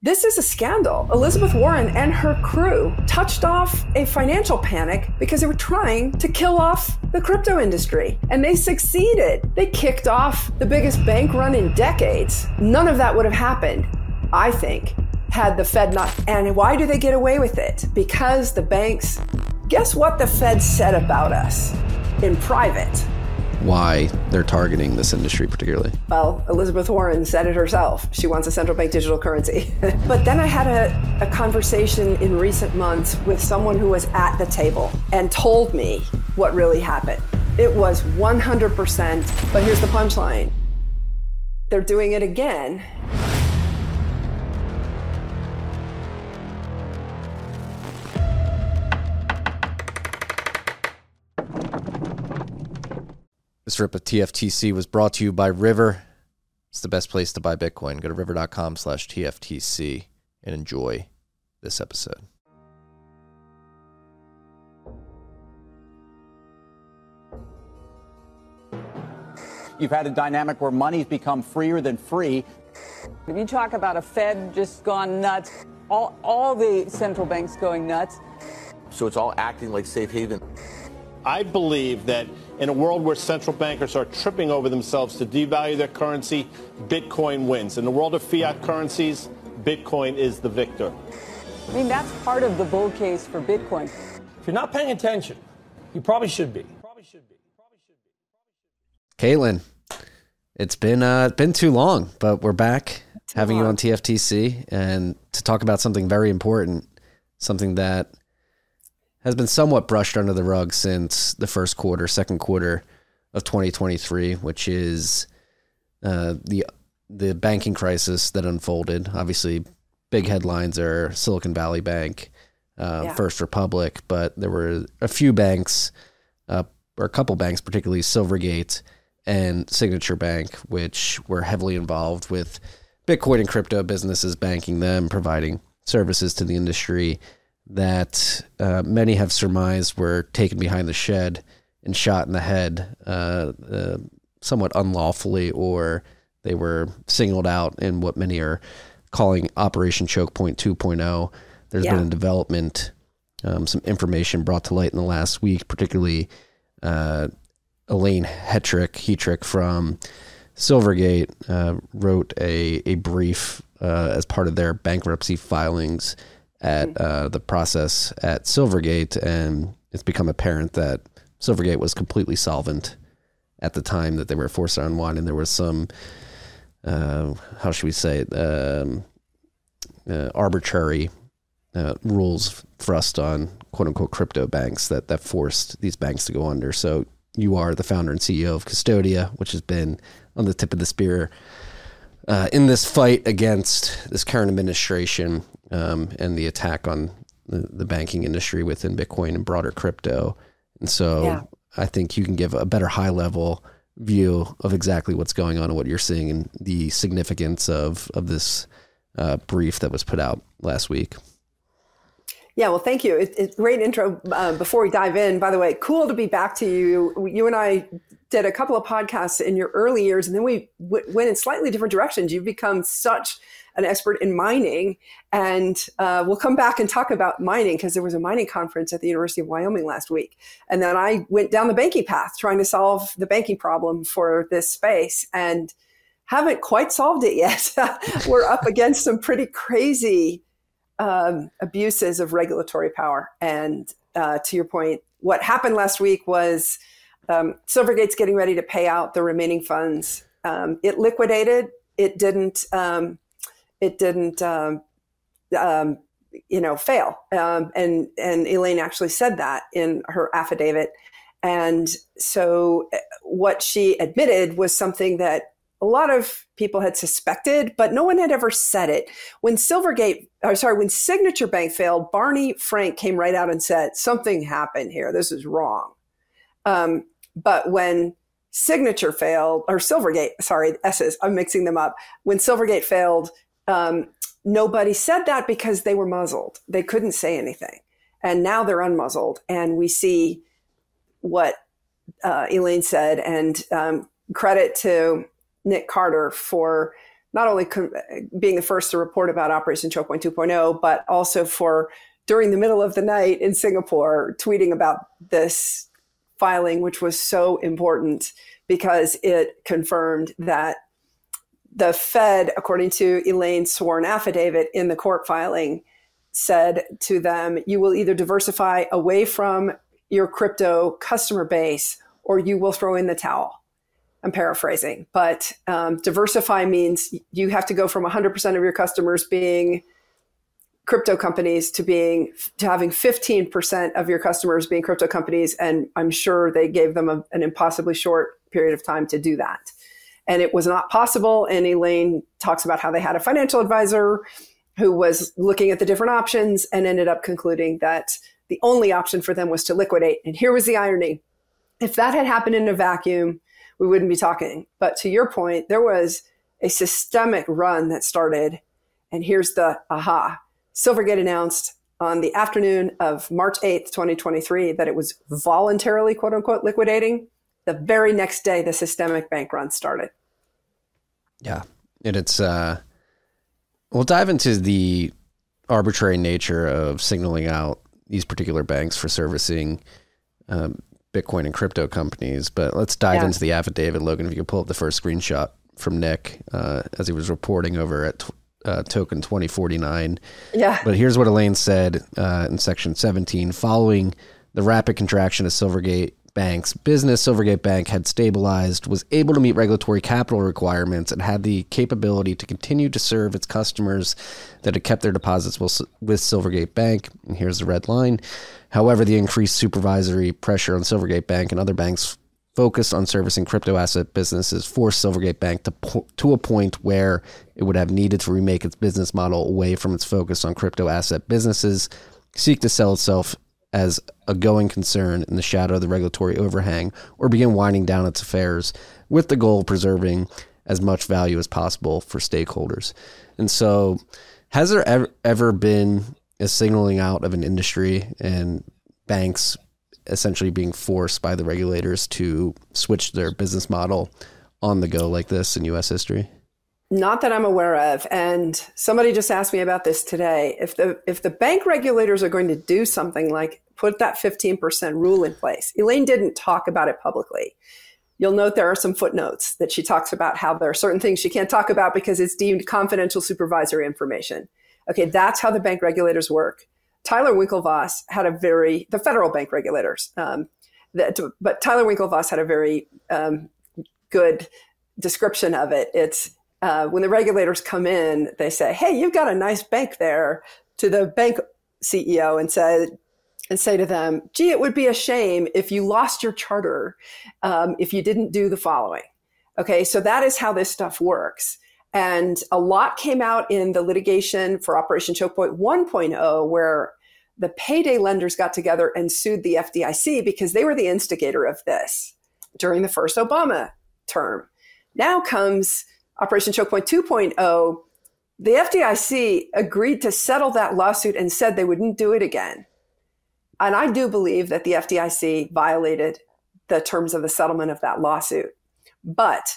This is a scandal. Elizabeth Warren and her crew touched off a financial panic because they were trying to kill off the crypto industry. And they succeeded. They kicked off the biggest bank run in decades. None of that would have happened, I think, had the Fed not. And why do they get away with it? Because the banks, guess what the Fed said about us in private? Why they're targeting this industry particularly? Well, Elizabeth Warren said it herself. She wants a central bank digital currency. But then I had a conversation in recent months with someone who was at the table and told me what really happened. It was 100%, but here's the punchline. They're doing it again. This rip of TFTC was brought to you by River. It's the best place to buy Bitcoin. Go to river.com/TFTC and enjoy this episode. You've had a dynamic where money's become freer than free. If you talk about a Fed just gone nuts, all the central banks going nuts. So it's all acting like safe haven. I believe that in a world where central bankers are tripping over themselves to devalue their currency, Bitcoin wins. In the world of fiat currencies, Bitcoin is the victor. I mean, that's part of the bull case for Bitcoin. If you're not paying attention, you probably should be. Caitlin, it's been too long, but we're back having you on TFTC and to talk about something very important, something that has been somewhat brushed under the rug since the second quarter of 2023, which is the banking crisis that unfolded. Obviously, big headlines are Silicon Valley Bank, First Republic, but there were a few banks, or a couple banks, particularly Silvergate and Signature Bank, which were heavily involved with Bitcoin and crypto businesses, banking them, providing services to the industry that many have surmised were taken behind the shed and shot in the head somewhat unlawfully, or they were singled out in what many are calling Operation Choke Point 2.0. There's been a development, some information brought to light in the last week, particularly Elaine Hetrick from Silvergate wrote a brief as part of their bankruptcy filings at the process at Silvergate, and it's become apparent that Silvergate was completely solvent at the time that they were forced to unwind, and there was some, how should we say it, arbitrary rules thrust on quote-unquote crypto banks that forced these banks to go under. So you are the founder and CEO of Custodia, which has been on the tip of the spear in this fight against this current administration and the attack on the banking industry within Bitcoin and broader crypto. And so I think you can give a better high-level view of exactly what's going on and what you're seeing and the significance of this brief that was put out last week. Yeah, well, thank you. It's great intro. Before we dive in, by the way, cool to be back to you. You and I did a couple of podcasts in your early years, and then we went in slightly different directions. You've become such an expert in mining, and we'll come back and talk about mining because there was a mining conference at the University of Wyoming last week. And then I went down the banking path, trying to solve the banking problem for this space, and haven't quite solved it yet. We're up against some pretty crazy abuses of regulatory power. And to your point, what happened last week was Silvergate's getting ready to pay out the remaining funds. It liquidated. It didn't fail. And Elaine actually said that in her affidavit. And so what she admitted was something that a lot of people had suspected, but no one had ever said it. When Signature Bank failed, Barney Frank came right out and said, something happened here. This is wrong. But when Signature failed, or Silvergate, sorry, S's, I'm mixing them up. When Silvergate failed, nobody said that because they were muzzled. They couldn't say anything. And now they're unmuzzled. And we see what Elaine said, and credit to Nick Carter for not only being the first to report about Operation Choke Point 2.0, but also for during the middle of the night in Singapore, tweeting about this filing, which was so important because it confirmed that the Fed, according to Elaine's sworn affidavit in the court filing, said to them, you will either diversify away from your crypto customer base or you will throw in the towel. I'm paraphrasing, but diversify means you have to go from 100% of your customers being crypto companies to having 15% of your customers being crypto companies. And I'm sure they gave them an impossibly short period of time to do that. And it was not possible. And Elaine talks about how they had a financial advisor who was looking at the different options and ended up concluding that the only option for them was to liquidate. And here was the irony. If that had happened in a vacuum, we wouldn't be talking. But to your point, there was a systemic run that started. And here's the aha. Silvergate announced on the afternoon of March 8th, 2023, that it was voluntarily, quote unquote, liquidating. The very next day, the systemic bank run started. Yeah. And it's, we'll dive into the arbitrary nature of signaling out these particular banks for servicing Bitcoin and crypto companies. But let's dive into the affidavit. Logan, if you could pull up the first screenshot from Nick as he was reporting over at token 2049. Yeah. But here's what Elaine said in section 17. Following the rapid contraction of Silvergate Bank's business, Silvergate Bank had stabilized, was able to meet regulatory capital requirements, and had the capability to continue to serve its customers that had kept their deposits with Silvergate Bank. And here's the red line. However, the increased supervisory pressure on Silvergate Bank and other banks focused on servicing crypto asset businesses forced Silvergate Bank to a point where it would have needed to remake its business model away from its focus on crypto asset businesses, seek to sell itself as a going concern in the shadow of the regulatory overhang, or begin winding down its affairs with the goal of preserving as much value as possible for stakeholders. And so has there ever been a signaling out of an industry and banks essentially being forced by the regulators to switch their business model on the go like this in U.S. history? Not that I'm aware of. And somebody just asked me about this today. If the bank regulators are going to do something like put that 15% rule in place, Elaine didn't talk about it publicly. You'll note there are some footnotes that she talks about how there are certain things she can't talk about because it's deemed confidential supervisory information. Okay, that's how the bank regulators work. Tyler Winklevoss had the federal bank regulators, but Tyler Winklevoss had a very good description of it. It's when the regulators come in, they say, hey, you've got a nice bank there, to the bank CEO and say to them, gee, it would be a shame if you lost your charter if you didn't do the following. Okay, so that is how this stuff works. And a lot came out in the litigation for Operation Choke Point 1.0, where the payday lenders got together and sued the FDIC because they were the instigator of this during the first Obama term. Now comes Operation Choke Point 2.0. The FDIC agreed to settle that lawsuit and said they wouldn't do it again. And I do believe that the FDIC violated the terms of the settlement of that lawsuit. But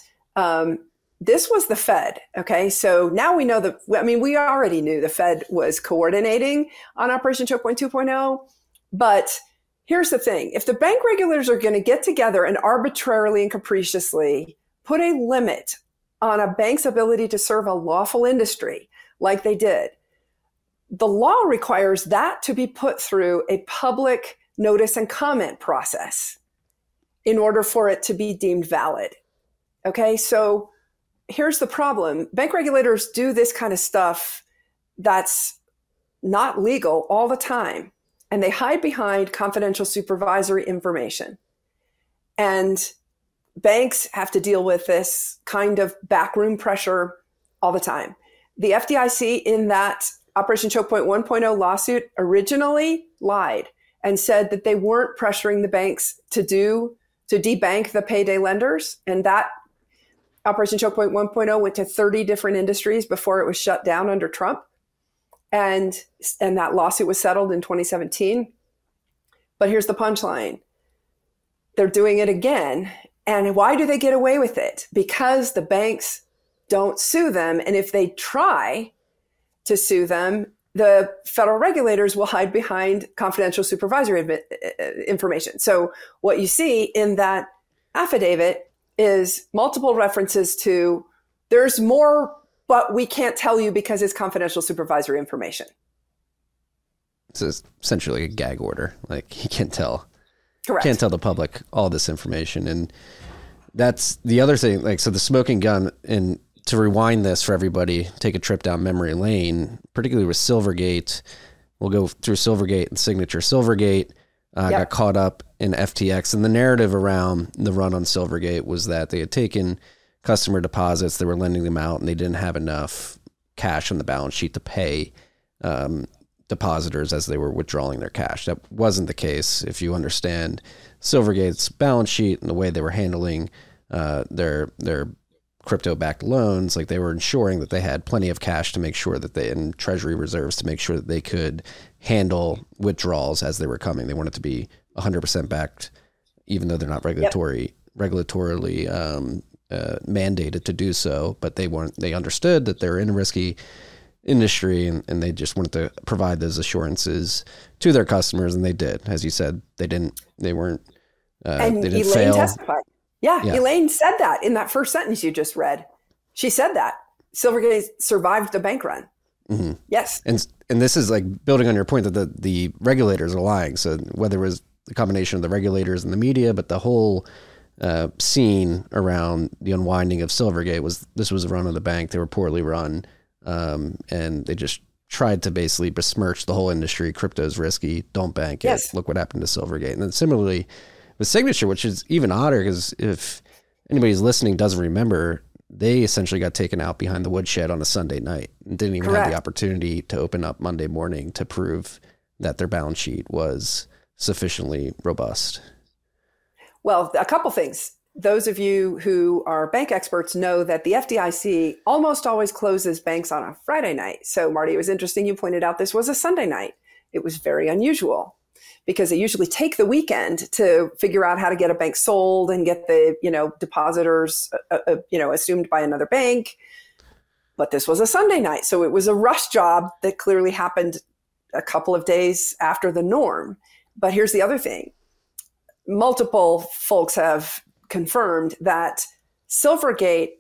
this was the Fed. Okay. So now we know we already knew the Fed was coordinating on Operation Choke Point 2.0. But here's the thing. If the bank regulators are going to get together and arbitrarily and capriciously put a limit on a bank's ability to serve a lawful industry like they did, the law requires that to be put through a public notice and comment process in order for it to be deemed valid. Okay, so here's the problem. Bank regulators do this kind of stuff that's not legal all the time, and they hide behind confidential supervisory information. And banks have to deal with this kind of backroom pressure all the time. The FDIC in that Operation Choke Point 1.0 lawsuit originally lied and said that they weren't pressuring the banks to debank the payday lenders. And that Operation Choke Point 1.0 went to 30 different industries before it was shut down under Trump. And that lawsuit was settled in 2017. But here's the punchline. They're doing it again. And why do they get away with it? Because the banks don't sue them. And if they try to sue them, the federal regulators will hide behind confidential supervisory information. So what you see in that affidavit is multiple references to there's more, but we can't tell you because it's confidential supervisory information. It's essentially a gag order. Like, you can't tell. Correct. Can't tell the public all this information. And that's the other thing. Like, so the smoking gun, and to rewind this for everybody, take a trip down memory lane, particularly with Silvergate. We'll go through Silvergate and Signature. Silvergate got caught up in FTX, and the narrative around the run on Silvergate was that they had taken customer deposits, they were lending them out, and they didn't have enough cash on the balance sheet to pay depositors as they were withdrawing their cash. That wasn't the case. If you understand Silvergate's balance sheet and the way they were handling their crypto-backed loans, like, they were ensuring that they had plenty of cash to make sure that they, and treasury reserves to make sure that they could handle withdrawals as they were coming. They wanted to be 100% backed, even though they're not regulatorily mandated to do so. But they understood that they're in a risky industry, and they just wanted to provide those assurances to their customers, and they did. As you said, they didn't fail. Testified. Yeah, Elaine said that in that first sentence you just read. She said that Silvergate survived the bank run. Mm-hmm. Yes. And this is like building on your point that the regulators are lying. So whether it was the combination of the regulators and the media, but the whole scene around the unwinding of Silvergate was a run of the bank. They were poorly run. And they just tried to basically besmirch the whole industry. Crypto's risky. Don't bank it. Yes. Look what happened to Silvergate. And then similarly with Signature, which is even odder because if anybody's listening doesn't remember, they essentially got taken out behind the woodshed on a Sunday night and didn't even have the opportunity to open up Monday morning to prove that their balance sheet was sufficiently robust. Well, a couple things. Those of you who are bank experts know that the FDIC almost always closes banks on a Friday night. So, Marty, it was interesting you pointed out this was a Sunday night. It was very unusual because they usually take the weekend to figure out how to get a bank sold and get the, depositors, assumed by another bank. But this was a Sunday night. So it was a rush job that clearly happened a couple of days after the norm. But here's the other thing. Multiple folks have confirmed that Signature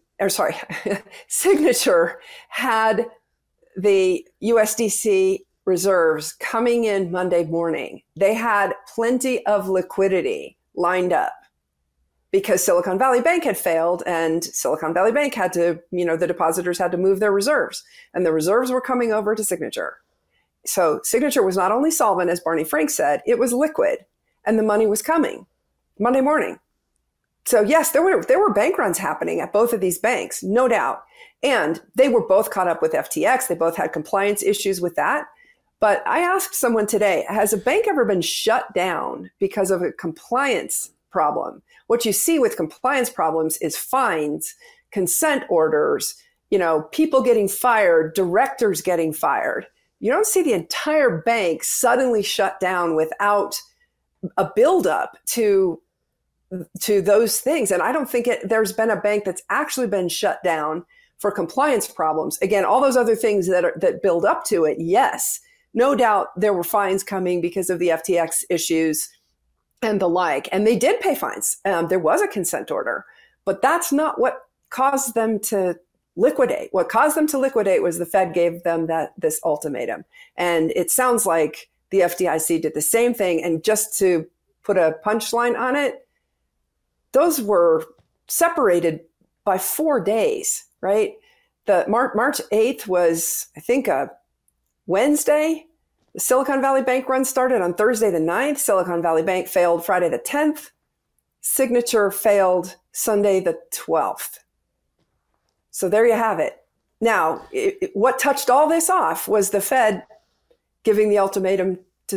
had the USDC reserves coming in Monday morning. They had plenty of liquidity lined up because Silicon Valley Bank had failed, and Silicon Valley Bank had to, the depositors had to move their reserves, and the reserves were coming over to Signature. So Signature was not only solvent, as Barney Frank said, it was liquid, and the money was coming Monday morning. So yes, there were bank runs happening at both of these banks, no doubt. And they were both caught up with FTX. They both had compliance issues with that. But I asked someone today, has a bank ever been shut down because of a compliance problem? What you see with compliance problems is fines, consent orders, people getting fired, directors getting fired. You don't see the entire bank suddenly shut down without a buildup to those things. And I don't think there's been a bank that's actually been shut down for compliance problems. Again, all those other things that build up to it, yes. No doubt there were fines coming because of the FTX issues and the like. And they did pay fines. There was a consent order, but that's not what caused them to liquidate. What caused them to liquidate was the Fed gave them this ultimatum. And it sounds like the FDIC did the same thing. And just to put a punchline on it, those were separated by 4 days, right? The March 8th was, I think, a Wednesday. The Silicon Valley Bank run started on Thursday the 9th. Silicon Valley Bank failed Friday the 10th. Signature failed Sunday the 12th. So there you have it. Now, what touched all this off was the Fed giving the ultimatum to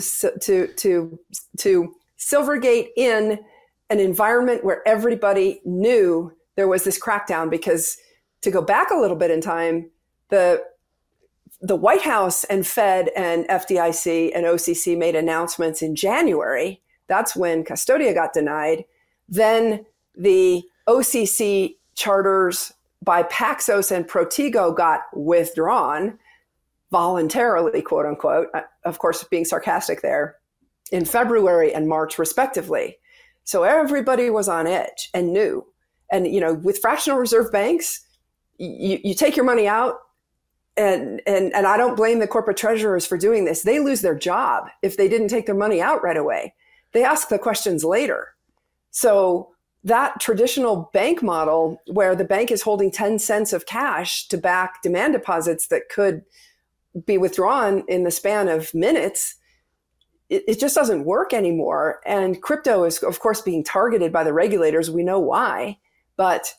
Silvergate in an environment where everybody knew there was this crackdown. Because to go back a little bit in time, the White House and Fed and FDIC and OCC made announcements in January. That's when Custodia got denied. Then the OCC charters by Paxos and Protego got withdrawn voluntarily, quote unquote, of course, being sarcastic there, in February and March, respectively. So everybody was on edge and knew. And, with fractional reserve banks, you take your money out, and I don't blame the corporate treasurers for doing this. They lose their job if they didn't take their money out right away. They ask the questions later. So that traditional bank model where the bank is holding 10 cents of cash to back demand deposits that could be withdrawn in the span of minutes, it just doesn't work anymore. And crypto is, of course, being targeted by the regulators. We know why, but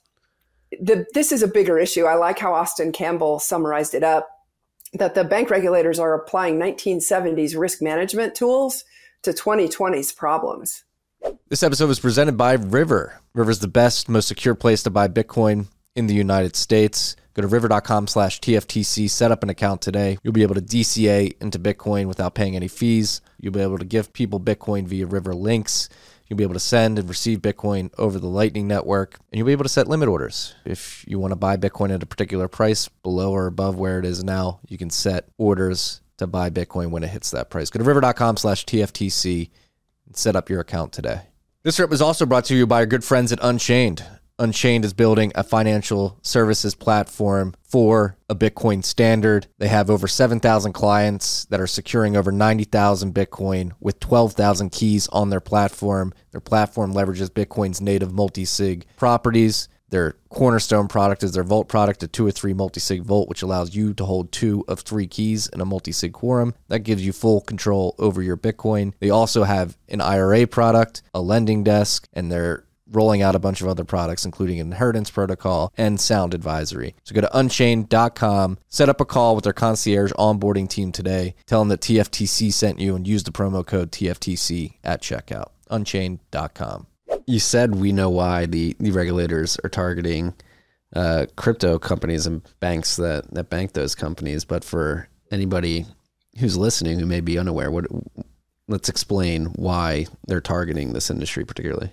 this is a bigger issue. I like how Austin Campbell summarized it up, that the bank regulators are applying 1970s risk management tools to 2020's problems. This episode was presented by River. River is the best, most secure place to buy Bitcoin in the United States. Go to river.com/TFTC, set up an account today. You'll be able to DCA into Bitcoin without paying any fees. You'll be able to give people Bitcoin via River links. You'll be able to send and receive Bitcoin over the Lightning Network, and you'll be able to set limit orders. If you want to buy Bitcoin at a particular price below or above where it is now, you can set orders to buy Bitcoin when it hits that price. Go to river.com/TFTC and set up your account today. This trip was also brought to you by our good friends at Unchained. Unchained is building a financial services platform for a Bitcoin standard. They have over 7,000 clients that are securing over 90,000 Bitcoin with 12,000 keys on their platform. Their platform leverages Bitcoin's native multi-sig properties. Their cornerstone product is their Vault product, a 2 or 3 multi-sig Vault, which allows you to hold 2 of 3 keys in a multi-sig quorum. That gives you full control over your Bitcoin. They also have an IRA product, a lending desk, and they're rolling out a bunch of other products, including Inheritance Protocol and Sound Advisory. So go to unchained.com, set up a call with their concierge onboarding team today, tell them that TFTC sent you, and use the promo code TFTC at checkout. Unchained.com. You said we know why the regulators are targeting crypto companies and banks that bank those companies, but for anybody who's listening who may be unaware, let's explain why they're targeting this industry particularly.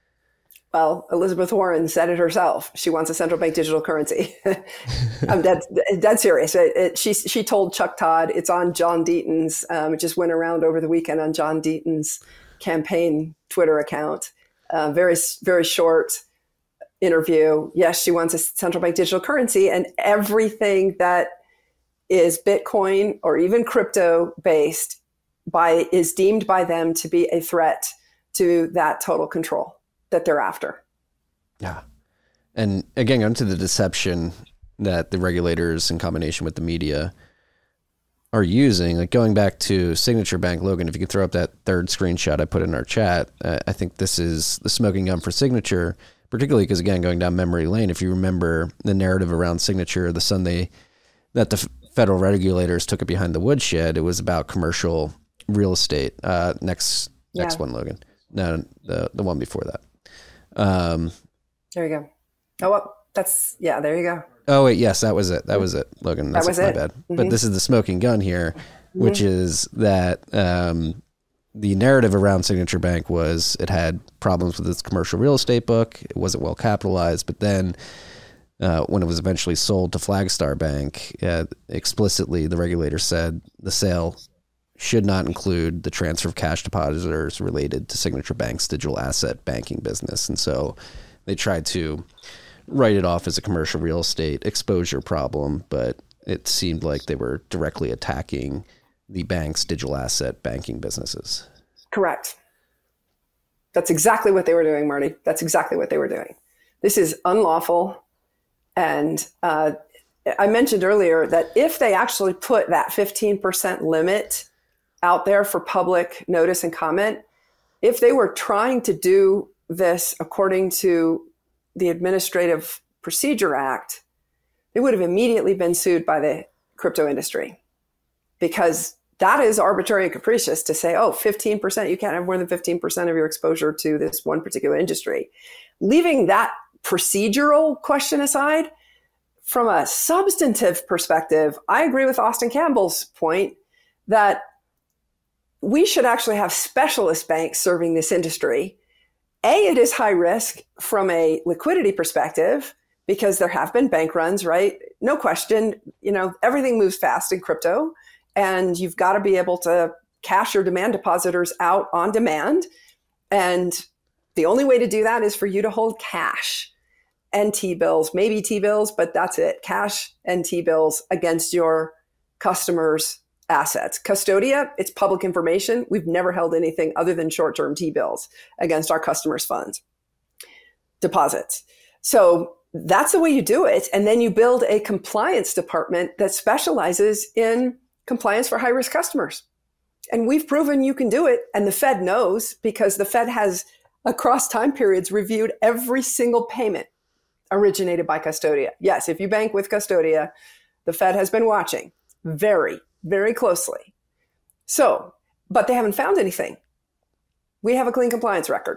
Well, Elizabeth Warren said it herself. She wants a central bank digital currency. I'm dead serious. She told Chuck Todd, it's on John Deaton's, it just went around over the weekend on John Deaton's campaign Twitter account. Very, very short interview. Yes, she wants a central bank digital currency, and everything that is Bitcoin or even crypto based is deemed by them to be a threat to that total control that they're after. Yeah. And again, onto the deception that the regulators in combination with the media are using, like going back to Signature Bank, Logan, if you could throw up that third screenshot I put in our chat, I think this is the smoking gun for Signature, particularly because, again, going down memory lane, if you remember the narrative around Signature, the Sunday that the federal regulators took it behind the woodshed, it was about commercial real estate. Next one, Logan. No, the one before that. There you go. Oh, well, there you go. Oh, wait, yes, that was it. Logan. That's my bad. Mm-hmm. But this is the smoking gun here, which is that the narrative around Signature Bank was it had problems with its commercial real estate book. It wasn't well capitalized. But then when it was eventually sold to Flagstar Bank, explicitly the regulator said the sale should not include the transfer of cash depositors related to Signature Bank's digital asset banking business. And so they tried to write it off as a commercial real estate exposure problem, but it seemed like they were directly attacking the bank's digital asset banking businesses. Correct. That's exactly what they were doing, Marty. That's exactly what they were doing. This is unlawful. And I mentioned earlier that if they actually put that 15% limit out there for public notice and comment, if they were trying to do this according to the Administrative Procedure Act, they would have immediately been sued by the crypto industry, because that is arbitrary and capricious to say, 15%, you can't have more than 15% of your exposure to this one particular industry. Leaving that procedural question aside, from a substantive perspective, I agree with Austin Campbell's point that we should actually have specialist banks serving this industry. It is high risk from a liquidity perspective because there have been bank runs, right? No question. Everything moves fast in crypto, and you've got to be able to cash your demand depositors out on demand. And the only way to do that is for you to hold cash and T-bills, maybe T-bills, but that's it. Cash and T-bills against your customers' assets. Custodia, it's public information. We've never held anything other than short-term T-bills against our customers' funds, deposits. So that's the way you do it. And then you build a compliance department that specializes in compliance for high-risk customers. And we've proven you can do it. And the Fed knows, because the Fed has, across time periods, reviewed every single payment originated by Custodia. Yes, if you bank with Custodia, the Fed has been watching very, very closely. So, but they haven't found anything. We have a clean compliance record.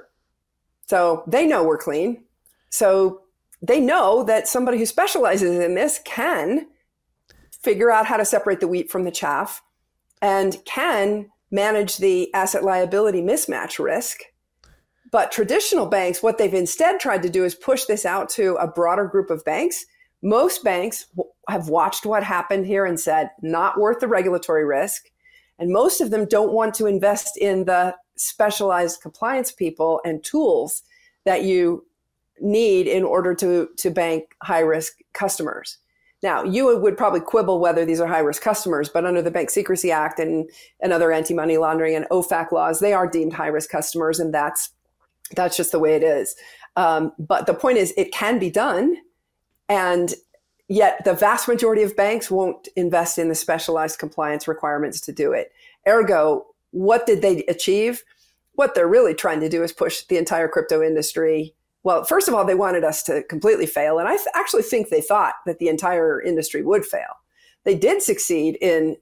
So they know we're clean. So they know that somebody who specializes in this can figure out how to separate the wheat from the chaff and can manage the asset liability mismatch risk. But traditional banks, what they've instead tried to do is push this out to a broader group of banks. Most banks have watched what happened here and said, not worth the regulatory risk. And most of them don't want to invest in the specialized compliance people and tools that you need in order to bank high-risk customers. Now, you would probably quibble whether these are high-risk customers, but under the Bank Secrecy Act and other anti-money laundering and OFAC laws, they are deemed high-risk customers, and that's just the way it is. But the point is, it can be done, and yet the vast majority of banks won't invest in the specialized compliance requirements to do it. Ergo, what did they achieve? What they're really trying to do is push the entire crypto industry. Well, first of all, they wanted us to completely fail. And I actually think they thought that the entire industry would fail. They did succeed in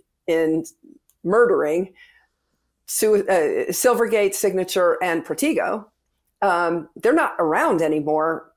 murdering Silvergate, Signature, and Protego. They're not around anymore.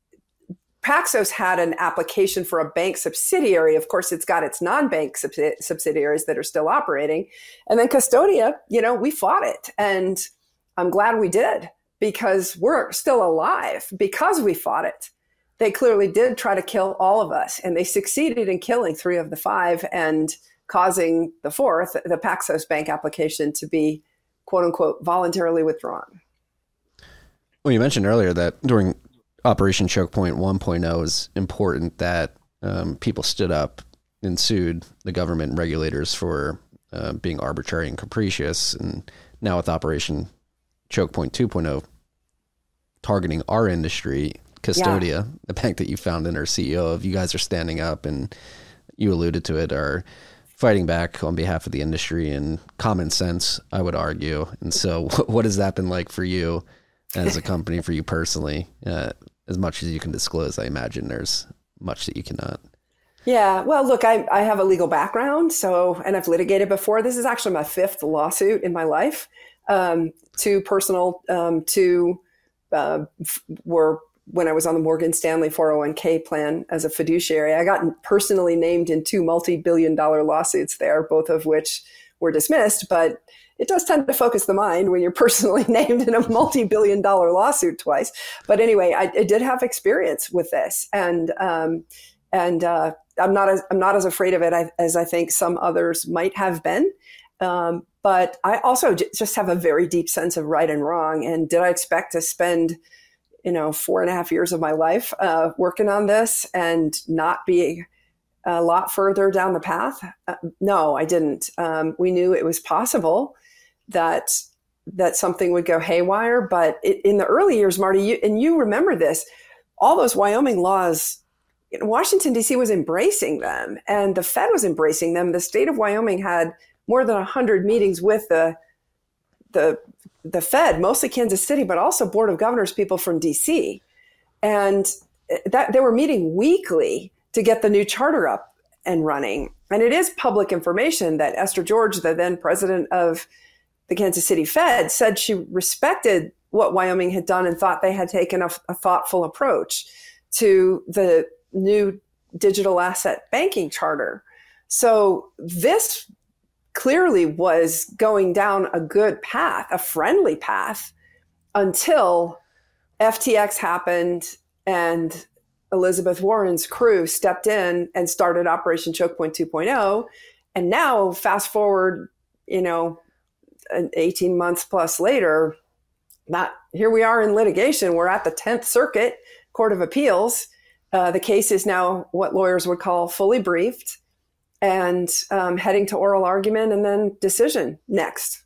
Paxos had an application for a bank subsidiary. Of course, it's got its non-bank subsidiaries that are still operating. And then Custodia, we fought it. And I'm glad we did, because we're still alive because we fought it. They clearly did try to kill all of us, and they succeeded in killing 3 of the 5 and causing the 4th, the Paxos Bank application, to be, quote unquote, voluntarily withdrawn. Well, you mentioned earlier that during Operation Choke Point 1.0, it was important that people stood up and sued the government and regulators for being arbitrary and capricious. And now with Operation Choke Point 2.0, targeting our industry, Custodia, the bank that you founded or CEO of, you guys are standing up, and you alluded to it, are fighting back on behalf of the industry and common sense, I would argue. And so what has that been like for you as a company, for you personally? As much as you can disclose, I imagine there's much that you cannot. Yeah, well, look, I have a legal background, and I've litigated before. This is actually my 5th lawsuit in my life. 2 personal, 2 were when I was on the Morgan Stanley 401k plan as a fiduciary. I got personally named in 2 multi-billion-dollar lawsuits there, both of which were dismissed, but it does tend to focus the mind when you're personally named in a multi-billion-dollar lawsuit twice. But anyway, I did have experience with this, and I'm not as afraid of it as I think some others might have been. But I also just have a very deep sense of right and wrong. And did I expect to spend 4.5 years of my life working on this and not be a lot further down the path? No, I didn't. We knew it was possible that something would go haywire. But in the early years, Marty, you remember this, all those Wyoming laws, Washington, D.C. was embracing them, and the Fed was embracing them. The state of Wyoming had more than 100 meetings with the Fed, mostly Kansas City, but also Board of Governors people from D.C. And that they were meeting weekly to get the new charter up and running. And it is public information that Esther George, the then president of the Kansas City Fed, said she respected what Wyoming had done and thought they had taken a thoughtful approach to the new digital asset banking charter. So this clearly was going down a good path, a friendly path, until FTX happened and Elizabeth Warren's crew stepped in and started Operation Choke Point 2.0. And now, fast forward, 18 months plus later, here we are in litigation. We're at the 10th Circuit Court of Appeals. The case is now what lawyers would call fully briefed and heading to oral argument and then decision next.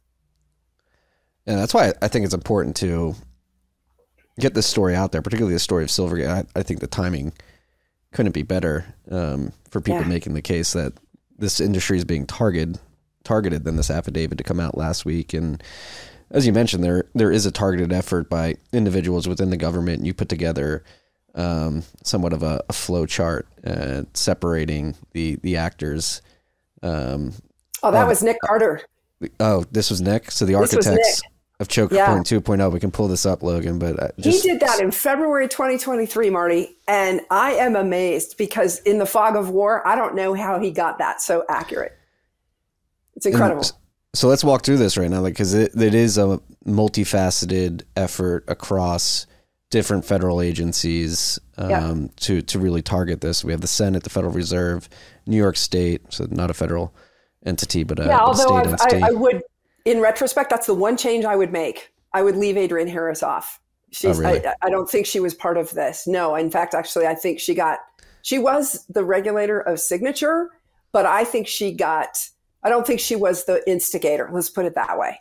And that's why I think it's important to get this story out there, particularly the story of Silvergate. I think the timing couldn't be better for people making the case that this industry is being targeted than this affidavit to come out last week. And as you mentioned, there is a targeted effort by individuals within the government. You put together somewhat of a flow chart separating the actors. That was Nick Carter. Oh, this was Nick? So the architects of Choke Point 2.0. We can pull this up, Logan. But he did that in February 2023, Marty. And I am amazed because in the fog of war, I don't know how he got that so accurate. It's incredible. So let's walk through this right now, because it is a multifaceted effort across different federal agencies to really target this. We have the Senate, the Federal Reserve, New York State, so not a federal entity, but a state entity. I would, in retrospect, that's the one change I would make. I would leave Adrienne Harris off. Really? I don't think she was part of this. No, in fact, actually, I think she was the regulator of Signature, but I don't think she was the instigator. Let's put it that way.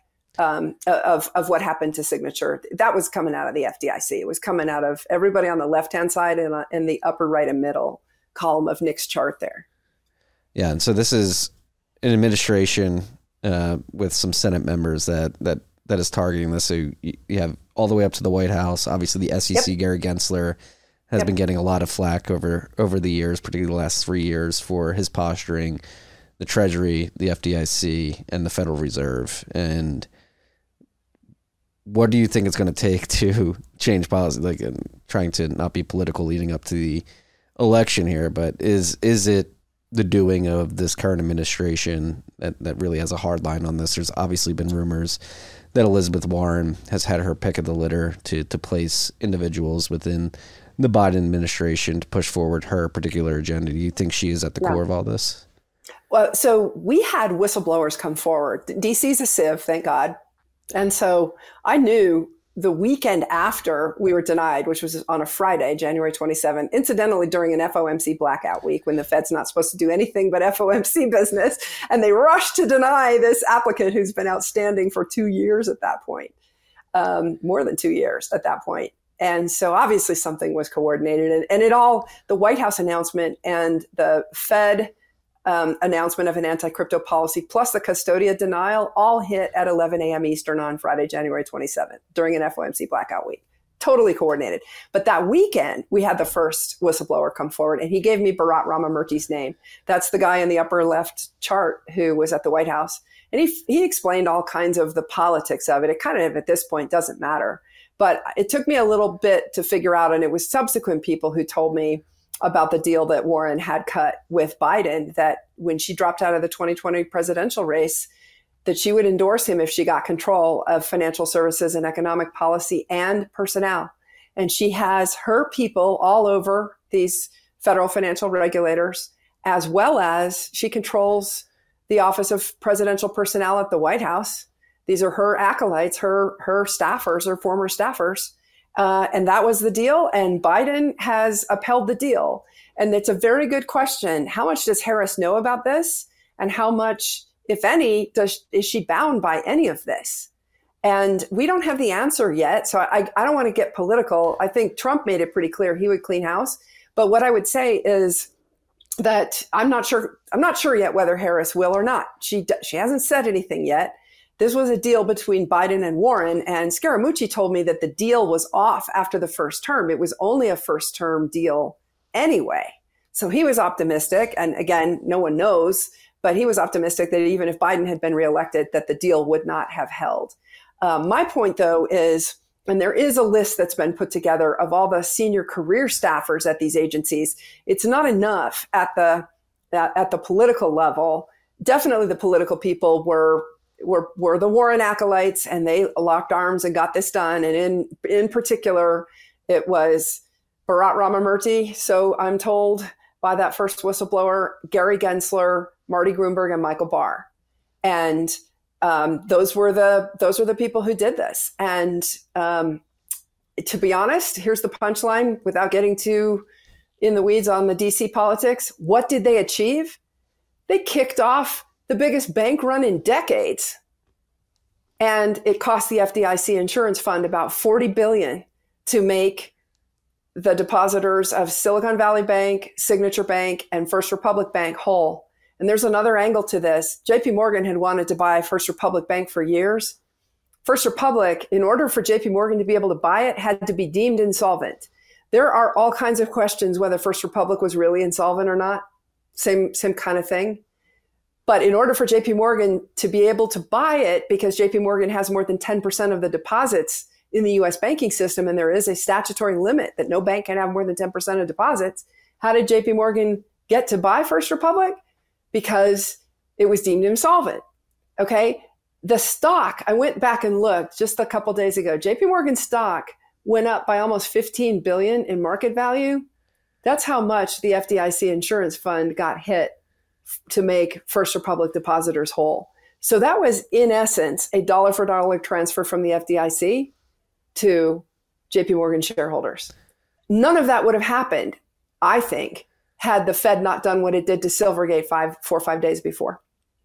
Of what happened to Signature. That was coming out of the FDIC. It was coming out of everybody on the left-hand side and in the upper right and middle column of Nick's chart there. Yeah, and so this is an administration with some Senate members that is targeting this. So you have all the way up to the White House. Obviously, the SEC, Gary Gensler, has been getting a lot of flack over the years, particularly the last 3 years, for his posturing. The Treasury, the FDIC, and the Federal Reserve. And what do you think it's going to take to change policy? Like, trying to not be political leading up to the election here, but is it the doing of this current administration that really has a hard line on this? There's obviously been rumors that Elizabeth Warren has had her pick of the litter to place individuals within the Biden administration to push forward her particular agenda. Do you think she is at the core of all this? Well, so we had whistleblowers come forward. DC's a sieve, thank God. And so I knew the weekend after we were denied, which was on a Friday, January 27, incidentally during an FOMC blackout week when the Fed's not supposed to do anything but FOMC business. And they rushed to deny this applicant who's been outstanding for 2 years at that point, more than 2 years at that point. And so obviously something was coordinated. And the White House announcement and the Fed announcement of an anti-crypto policy, plus the custodia denial, all hit at 11 a.m. Eastern on Friday, January 27th, during an FOMC blackout week. Totally coordinated. But that weekend, we had the first whistleblower come forward, and he gave me Bharat Ramamurthy's name. That's the guy in the upper left chart who was at the White House. And he explained all kinds of the politics of it. It kind of, at this point, doesn't matter. But it took me a little bit to figure out, and it was subsequent people who told me about the deal that Warren had cut with Biden, that when she dropped out of the 2020 presidential race, that she would endorse him if she got control of financial services and economic policy and personnel. And she has her people all over these federal financial regulators, as well as she controls the Office of Presidential Personnel at the White House. These are her acolytes, her staffers, her former staffers. And that was the deal. And Biden has upheld the deal. And it's a very good question. How much does Harris know about this? And how much, if any, is she bound by any of this? And we don't have the answer yet. So I don't want to get political. I think Trump made it pretty clear he would clean house. But what I would say is that I'm not sure yet whether Harris will or not. She hasn't said anything yet. This was a deal between Biden and Warren, and Scaramucci told me that the deal was off after the first term. It was only a first term deal anyway. So he was optimistic. And again, no one knows, but he was optimistic that even if Biden had been reelected, that the deal would not have held. My point, though, is, and there is a list that's been put together of all the senior career staffers at these agencies. It's not enough at the political level. Definitely the political people were the Warren acolytes, and they locked arms and got this done. And in particular, it was Bharat Ramamurthy, so I'm told by that first whistleblower, Gary Gensler, Marty Gruenberg, and Michael Barr. And those were the people who did this. And to be honest, here's the punchline without getting too in the weeds on the DC politics. What did they achieve? They kicked off the biggest bank run in decades. And it cost the FDIC insurance fund about $40 billion to make the depositors of Silicon Valley Bank, Signature Bank, and First Republic Bank whole. And there's another angle to this. JP Morgan had wanted to buy First Republic Bank for years. First Republic, in order for JP Morgan to be able to buy it, had to be deemed insolvent. There are all kinds of questions whether First Republic was really insolvent or not. Same kind of thing. But in order for JP Morgan to be able to buy it, because JP Morgan has more than 10% of the deposits in the US banking system, and there is a statutory limit that no bank can have more than 10% of deposits, how did JP Morgan get to buy First Republic? Because it was deemed insolvent. Okay. The stock, I went back and looked just a couple days ago. JP Morgan stock went up by almost 15 billion in market value. That's how much the FDIC insurance fund got hit to make First Republic depositors whole. So that was, in essence, a dollar for dollar transfer from the FDIC to JP Morgan shareholders. None of that would have happened, I think, had the Fed not done what it did to Silvergate 4 or 5 days before.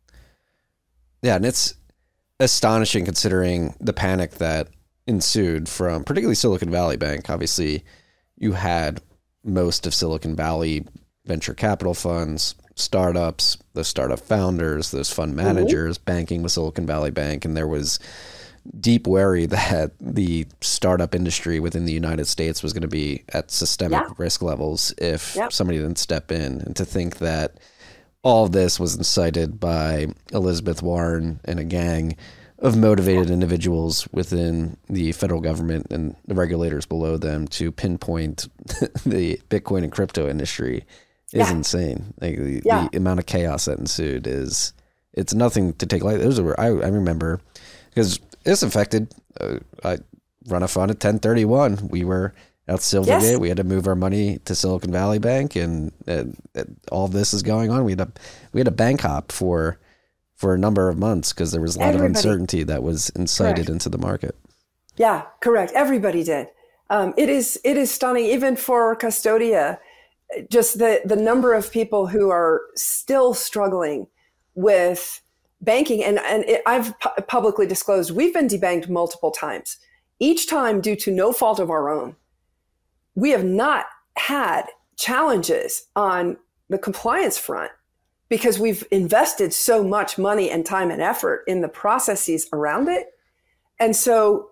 Yeah, and it's astonishing considering the panic that ensued from particularly Silicon Valley Bank. Obviously, you had most of Silicon Valley venture capital funds, startups, the startup founders, those fund managers banking with Silicon Valley Bank. And there was deep worry that the startup industry within the United States was going to be at systemic risk levels if somebody didn't step in. And to think that all of this was incited by Elizabeth Warren and a gang of motivated individuals within the federal government and the regulators below them to pinpoint the Bitcoin and crypto industry is insane. Like the amount of chaos that ensued it's nothing to take lightly. I remember because this affected, I run a fund at 1031. We were at Silvergate. Yes. We had to move our money to Silicon Valley Bank, and all this is going on. We had a bank hop for a number of months because there was a lot of uncertainty that was incited into the market. Yeah, correct. Everybody did. It is stunning, even for Custodia, just the number of people who are still struggling with banking. And I've publicly disclosed, we've been debanked multiple times, each time due to no fault of our own. We have not had challenges on the compliance front because we've invested so much money and time and effort in the processes around it. And so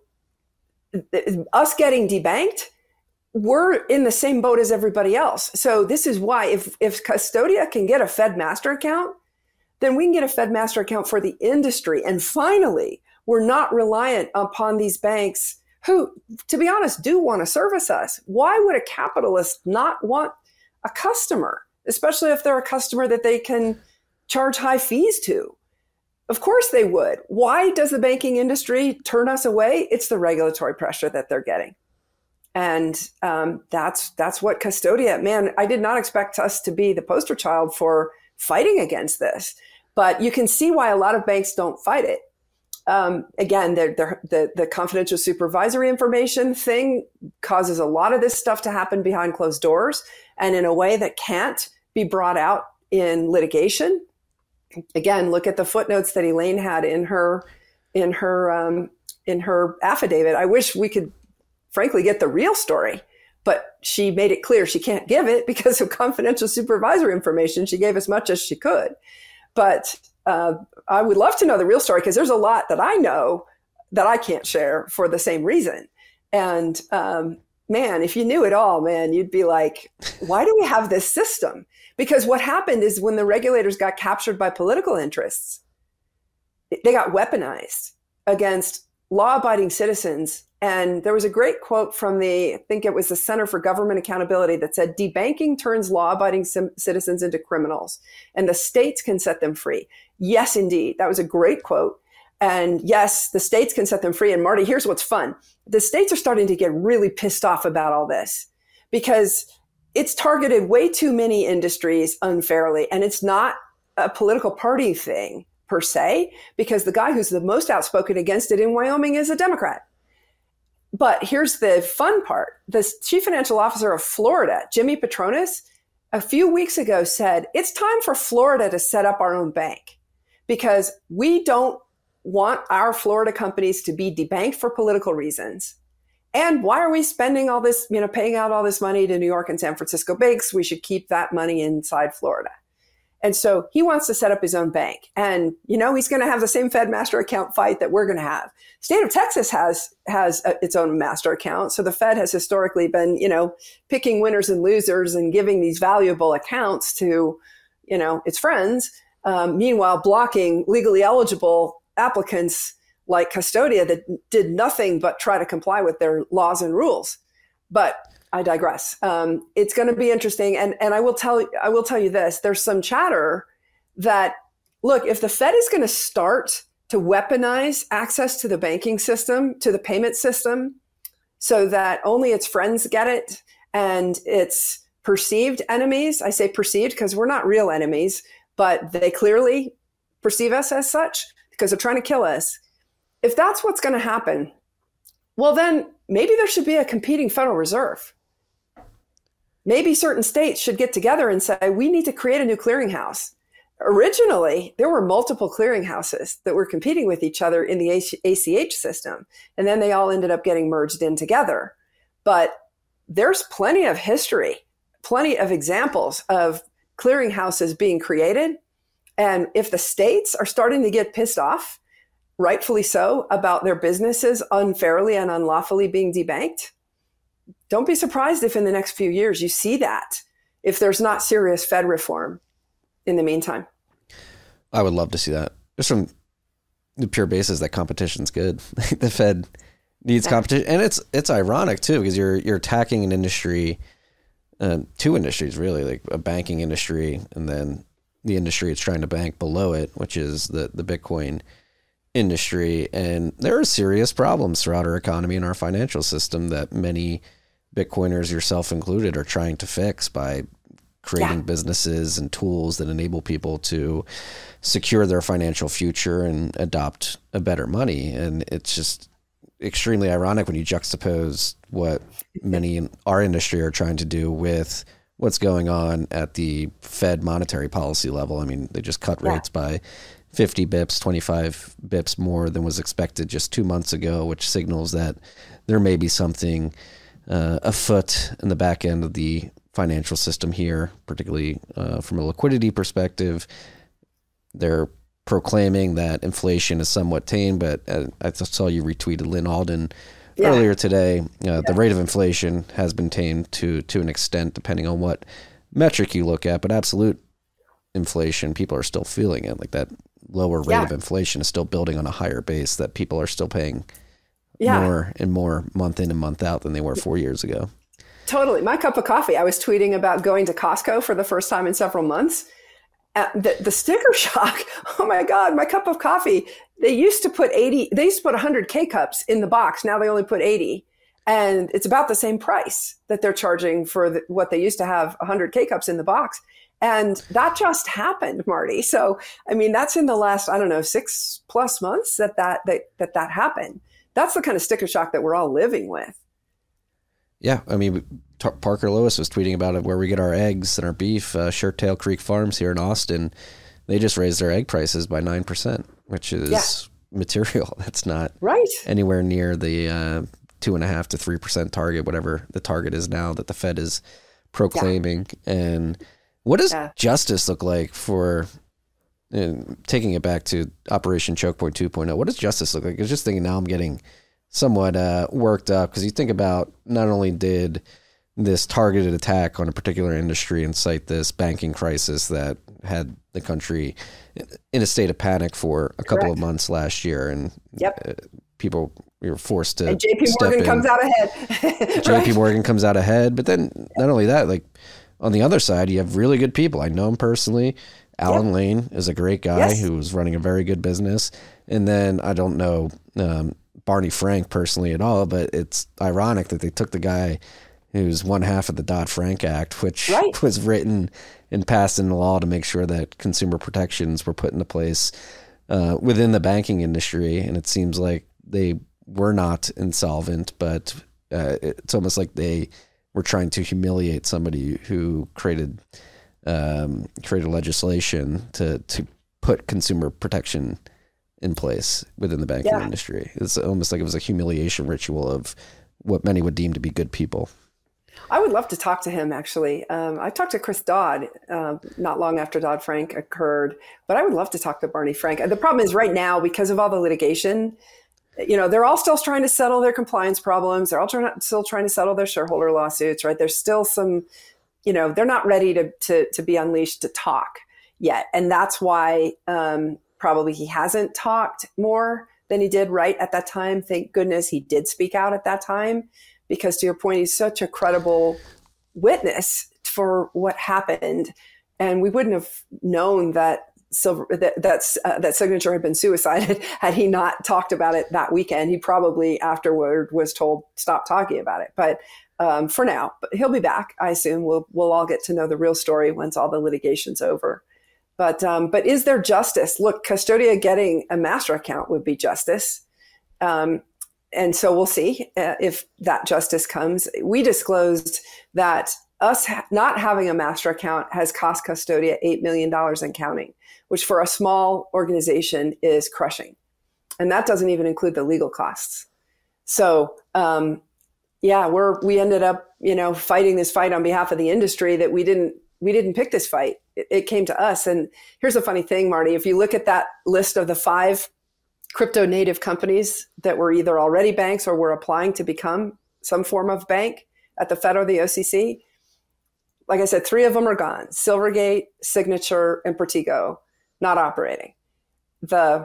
us getting debanked, we're in the same boat as everybody else. So this is why if Custodia can get a Fed master account, then we can get a Fed master account for the industry. And finally, we're not reliant upon these banks who, to be honest, do want to service us. Why would a capitalist not want a customer, especially if they're a customer that they can charge high fees to? Of course they would. Why does the banking industry turn us away? It's the regulatory pressure that they're getting. And that's what Custodia, man, I did not expect us to be the poster child for fighting against this. But you can see why a lot of banks don't fight it. Again, the confidential supervisory information thing causes a lot of this stuff to happen behind closed doors and in a way that can't be brought out in litigation. Again, look at the footnotes that Elaine had in her affidavit. I wish we could, frankly, get the real story, but she made it clear she can't give it because of confidential supervisory information. She gave as much as she could. But I would love to know the real story because there's a lot that I know that I can't share for the same reason. And man, if you knew it all, man, you'd be like, why do we have this system? Because what happened is when the regulators got captured by political interests, they got weaponized against law-abiding citizens. And there was a great quote from I think it was the Center for Government Accountability that said, debanking turns law-abiding citizens into criminals, and the states can set them free. Yes, indeed. That was a great quote. And yes, the states can set them free. And Marty, here's what's fun. The states are starting to get really pissed off about all this because it's targeted way too many industries unfairly. And it's not a political party thing per se, because the guy who's the most outspoken against it in Wyoming is a Democrat. But here's the fun part. The chief financial officer of Florida, Jimmy Patronis, a few weeks ago said, it's time for Florida to set up our own bank because we don't want our Florida companies to be debanked for political reasons. And why are we spending all this, paying out all this money to New York and San Francisco banks? We should keep that money inside Florida. And so he wants to set up his own bank. And, he's going to have the same Fed master account fight that we're going to have. State of Texas has its own master account. So the Fed has historically been, picking winners and losers and giving these valuable accounts to, its friends. Meanwhile, blocking legally eligible applicants like Custodia that did nothing but try to comply with their laws and rules. But I digress. It's going to be interesting. And I will tell you this, there's some chatter that, look, if the Fed is going to start to weaponize access to the banking system, to the payment system, so that only its friends get it and its perceived enemies, I say perceived because we're not real enemies, but they clearly perceive us as such because they're trying to kill us. If that's what's going to happen, well, then maybe there should be a competing Federal Reserve. Maybe certain states should get together and say, we need to create a new clearinghouse. Originally, there were multiple clearinghouses that were competing with each other in the ACH system, and then they all ended up getting merged in together. But there's plenty of history, plenty of examples of clearinghouses being created. And if the states are starting to get pissed off, rightfully so, about their businesses unfairly and unlawfully being debanked, don't be surprised if in the next few years you see that, if there's not serious Fed reform in the meantime. I would love to see that. Just from the pure basis that competition's good. The Fed needs competition. And it's ironic too, because you're attacking an industry, two industries really, like a banking industry and then the industry it's trying to bank below it, which is the Bitcoin industry. And there are serious problems throughout our economy and our financial system that many Bitcoiners, yourself included, are trying to fix by creating businesses and tools that enable people to secure their financial future and adopt a better money. And it's just extremely ironic when you juxtapose what many in our industry are trying to do with what's going on at the Fed monetary policy level. I mean, they just cut rates by 50 bips, 25 bips more than was expected just 2 months ago, which signals that there may be something afoot in the back end of the financial system here, particularly from a liquidity perspective. They're proclaiming that inflation is somewhat tame, but I saw you retweeted Lynn Alden earlier today. The rate of inflation has been tamed to an extent, depending on what metric you look at, but absolute inflation, people are still feeling it. Like that lower rate of inflation is still building on a higher base that people are still paying more and more month in and month out than they were 4 years ago. Totally. My cup of coffee. I was tweeting about going to Costco for the first time in several months. The sticker shock. Oh my God, my cup of coffee. They used to put 100 K-cups in the box. Now they only put 80. And it's about the same price that they're charging for what they used to have 100 K-cups in the box. And that just happened, Marty. So, I mean, that's in the last, 6+ months that happened. That's the kind of sticker shock that we're all living with. Yeah. I mean, Parker Lewis was tweeting about it, where we get our eggs and our beef, Shirttail Creek Farms here in Austin. They just raised their egg prices by 9%, which is material. That's not anywhere near the 2.5% to 3% target, whatever the target is now that the Fed is proclaiming. And what does justice look like for, taking it back to Operation Choke Point 2.0, what does justice look like? I was just thinking now I'm getting somewhat worked up, because you think about, not only did this targeted attack on a particular industry incite this banking crisis that had the country in a state of panic for a couple of months last year, and people were forced to and JP Morgan comes out ahead. JP Morgan comes out ahead. But then not only that, like on the other side, you have really good people. I know him personally. Alan Lane is a great guy who was running a very good business. And then I don't know Barney Frank personally at all, but it's ironic that they took the guy who's one half of the Dodd-Frank Act, which Right. was written and passed into law to make sure that consumer protections were put into place within the banking industry. And it seems like they were not insolvent, but it's almost like they were trying to humiliate somebody who created legislation to put consumer protection in place within the banking industry. It's almost like it was a humiliation ritual of what many would deem to be good people. I would love to talk to him, actually. I talked to Chris Dodd not long after Dodd-Frank occurred, but I would love to talk to Barney Frank. The problem is right now, because of all the litigation, they're all still trying to settle their compliance problems. They're all still trying to settle their shareholder lawsuits, right? There's still some, they're not ready to be unleashed to talk yet. And that's why probably he hasn't talked more than he did right at that time. Thank goodness he did speak out at that time, because to your point, he's such a credible witness for what happened. And we wouldn't have known that that Signature had been suicided had he not talked about it that weekend. He probably afterward was told, stop talking about it. But for now, but he'll be back. I assume we'll all get to know the real story once all the litigation's over. But is there justice? Look, Custodia getting a master account would be justice. And so we'll see if that justice comes. We disclosed that us not having a master account has cost Custodia $8 million and counting, which for a small organization is crushing. And that doesn't even include the legal costs. So, we ended up, fighting this fight on behalf of the industry that we didn't pick this fight. It came to us. And here's a funny thing, Marty, if you look at that list of the 5 crypto native companies that were either already banks or were applying to become some form of bank at the Fed or the OCC, like I said, 3 of them are gone. Silvergate, Signature, and Protego, not operating. The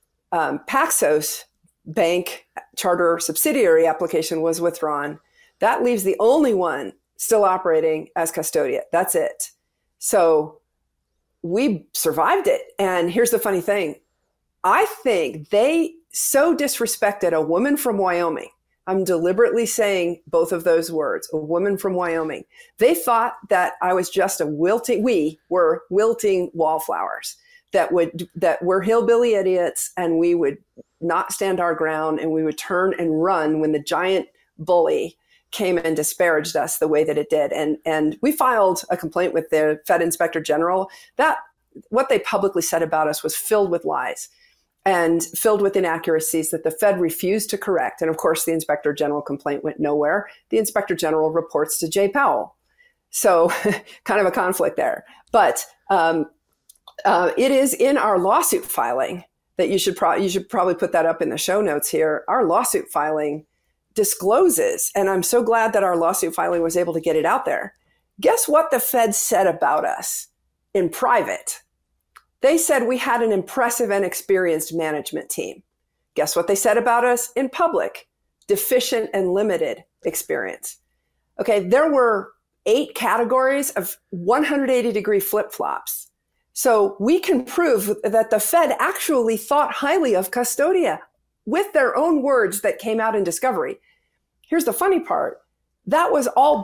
Paxos Bank charter subsidiary application was withdrawn. That leaves the only one still operating as Custodia. That's it. So we survived it. And here's the funny thing. I think they so disrespected a woman from Wyoming. I'm deliberately saying both of those words, a woman from Wyoming. They thought that I was just we were wilting wallflowers, that were hillbilly idiots, and we would not stand our ground, and we would turn and run when the giant bully came and disparaged us the way that it did. And we filed a complaint with the Fed Inspector General. That what they publicly said about us was filled with lies and filled with inaccuracies that the Fed refused to correct. And of course, the Inspector General complaint went nowhere. The Inspector General reports to Jay Powell. So kind of a conflict there. But it is in our lawsuit filing that you should probably put that up in the show notes here. Our lawsuit filing discloses, and I'm so glad that our lawsuit filing was able to get it out there. Guess what the Fed said about us in private? They said we had an impressive and experienced management team. Guess what they said about us in public? Deficient and limited experience. Okay, there were 8 categories of 180-degree flip-flops. So we can prove that the Fed actually thought highly of Custodia with their own words that came out in discovery. Here's the funny part. That was all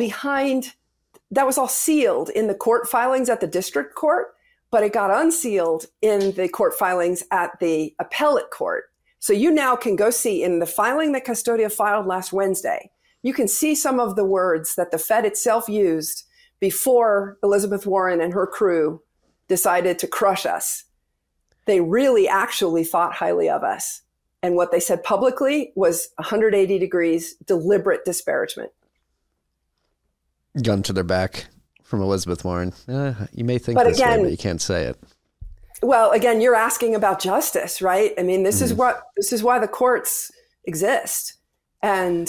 sealed in the court filings at the district court, but it got unsealed in the court filings at the appellate court. So you now can go see in the filing that Custodia filed last Wednesday, you can see some of the words that the Fed itself used before Elizabeth Warren and her crew decided to crush us. They really actually thought highly of us. And what they said publicly was 180 degrees deliberate disparagement. Gun to their back from Elizabeth Warren. You may think but this again, way, but you can't say it. Well, again, you're asking about justice, right? I mean, this is why the courts exist. And,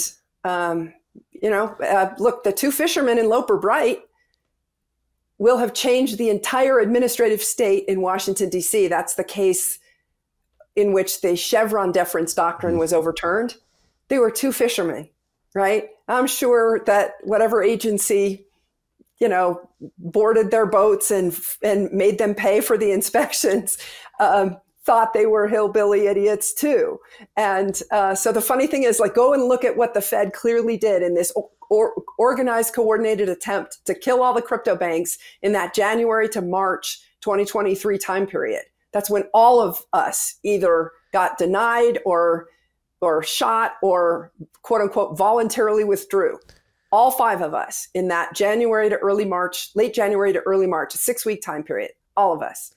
look, the 2 fishermen in Loper Bright will have changed the entire administrative state in Washington, D.C. That's the case in which the Chevron deference doctrine was overturned. They were 2 fishermen, right? I'm sure that whatever agency, boarded their boats and made them pay for the inspections, thought they were hillbilly idiots too. And so the funny thing is, go and look at what the Fed clearly did in this organized, coordinated attempt to kill all the crypto banks in that January to March 2023 time period. That's when all of us either got denied or shot or quote unquote voluntarily withdrew. All 5 of us in that January to early March, late January to early March, a 6-week time period, all of us.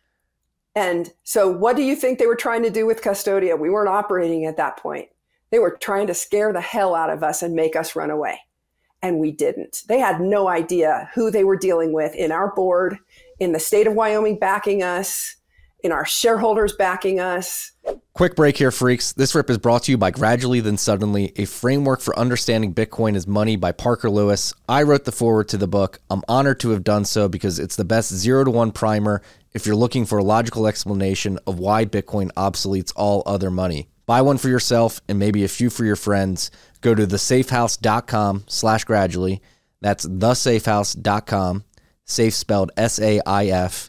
And so what do you think they were trying to do with Custodia? We weren't operating at that point. They were trying to scare the hell out of us and make us run away. And we didn't. They had no idea who they were dealing with in our board, in the state of Wyoming backing us, in our shareholders backing us. Quick break here, freaks. This rip is brought to you by Gradually Then Suddenly, a framework for understanding Bitcoin as money by Parker Lewis. I wrote the foreword to the book. I'm honored to have done so because it's the best 0-to-1 primer if you're looking for a logical explanation of why Bitcoin obsoletes all other money. Buy one for yourself and maybe a few for your friends. Go to thesafehouse.com/gradually. That's thesafehouse.com, safe spelled SAIF,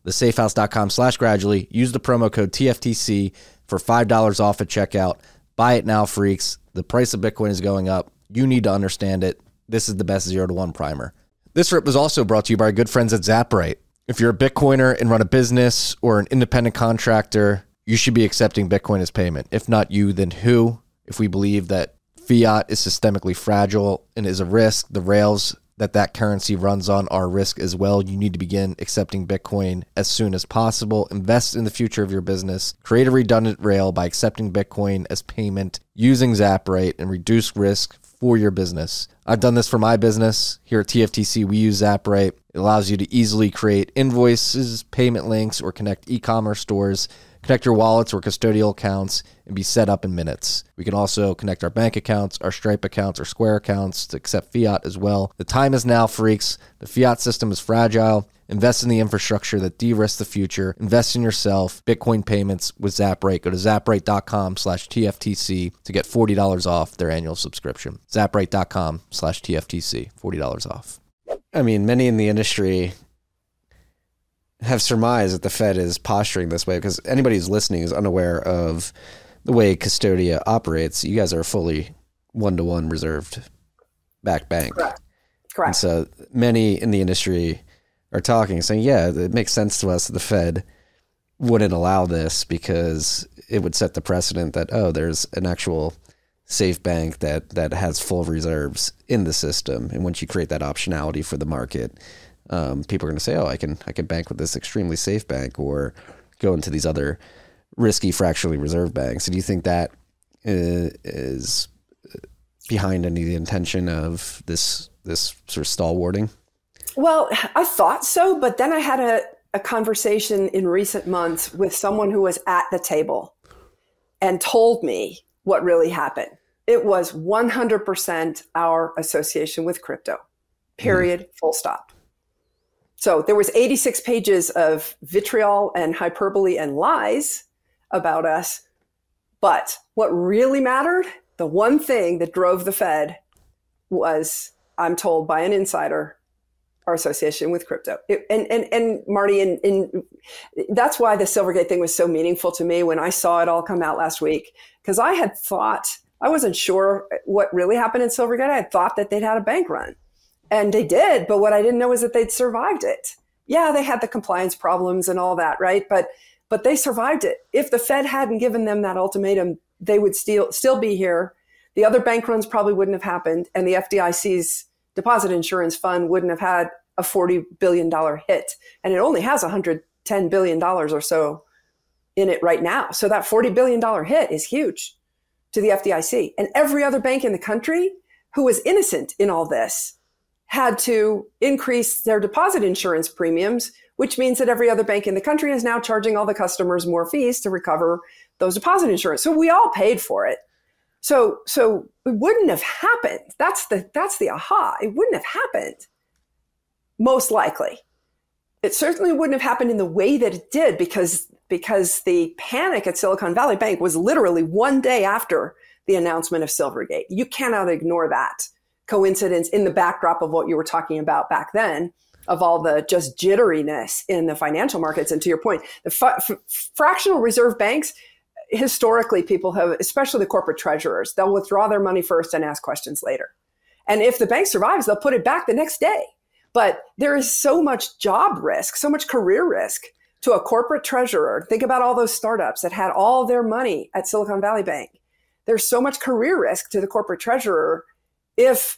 thesafehouse.com/gradually. Use the promo code TFTC for $5 off at checkout. Buy it now, freaks. The price of Bitcoin is going up. You need to understand it. This is the best 0-to-1 primer. This rip was also brought to you by our good friends at Zappright. If you're a Bitcoiner and run a business or an independent contractor, you should be accepting Bitcoin as payment. If not you, then who? If we believe that fiat is systemically fragile and is a risk, the rails that currency runs on are a risk as well. You need to begin accepting Bitcoin as soon as possible. Invest in the future of your business. Create a redundant rail by accepting Bitcoin as payment using Zappright and reduce risk for your business. I've done this for my business. Here at TFTC, we use Zappright. It allows you to easily create invoices, payment links, or connect e-commerce stores, connect your wallets or custodial accounts, and be set up in minutes. We can also connect our bank accounts, our Stripe accounts, or Square accounts to accept fiat as well. The time is now, freaks. The fiat system is fragile. Invest in the infrastructure that de-risks the future. Invest in yourself. Bitcoin payments with Zappright. Go to zappright.com/TFTC to get $40 off their annual subscription. Zappright.com/TFTC, $40 off. I mean, many in the industry have surmised that the Fed is posturing this way because anybody who's listening is unaware of the way Custodia operates. You guys are a fully 1-to-1 reserved backed bank. Correct. And so many in the industry are talking, saying, yeah, it makes sense to us that the Fed wouldn't allow this because it would set the precedent that, oh, there's an actual safe bank that has full reserves in the system. And once you create that optionality for the market, people are going to say, oh, I can bank with this extremely safe bank or go into these other risky fractionally reserved banks. So do you think that is behind any of the intention of this sort of stalwarting? Well, I thought so, but then I had a conversation in recent months with someone who was at the table and told me what really happened. It was 100% our association with crypto, period, full stop. So there was 86 pages of vitriol and hyperbole and lies about us. But what really mattered, the one thing that drove the Fed was, I'm told by an insider, our association with crypto. And Marty, and that's why the Silvergate thing was so meaningful to me when I saw it all come out last week, because I had thought, I wasn't sure what really happened in Silvergate. I had thought that they'd had a bank run. And they did, but what I didn't know is that they'd survived it. Yeah, they had the compliance problems and all that, right? But they survived it. If the Fed hadn't given them that ultimatum, they would still be here. The other bank runs probably wouldn't have happened, and the FDIC's deposit insurance fund wouldn't have had a $40 billion hit. And it only has $110 billion or so in it right now. So that $40 billion hit is huge to the FDIC. And every other bank in the country who was innocent in all this had to increase their deposit insurance premiums, which means that every other bank in the country is now charging all the customers more fees to recover those deposit insurance. So we all paid for it. So it wouldn't have happened. That's the aha. It wouldn't have happened. Most likely. It certainly wouldn't have happened in the way that it did because the panic at Silicon Valley Bank was literally one day after the announcement of Silvergate. You cannot ignore that coincidence in the backdrop of what you were talking about back then, of all the just jitteriness in the financial markets. And to your point, the fractional reserve banks, historically, people have, especially the corporate treasurers, they'll withdraw their money first and ask questions later. And if the bank survives, they'll put it back the next day. But there is so much job risk, so much career risk to a corporate treasurer. Think about all those startups that had all their money at Silicon Valley Bank. There's so much career risk to the corporate treasurer if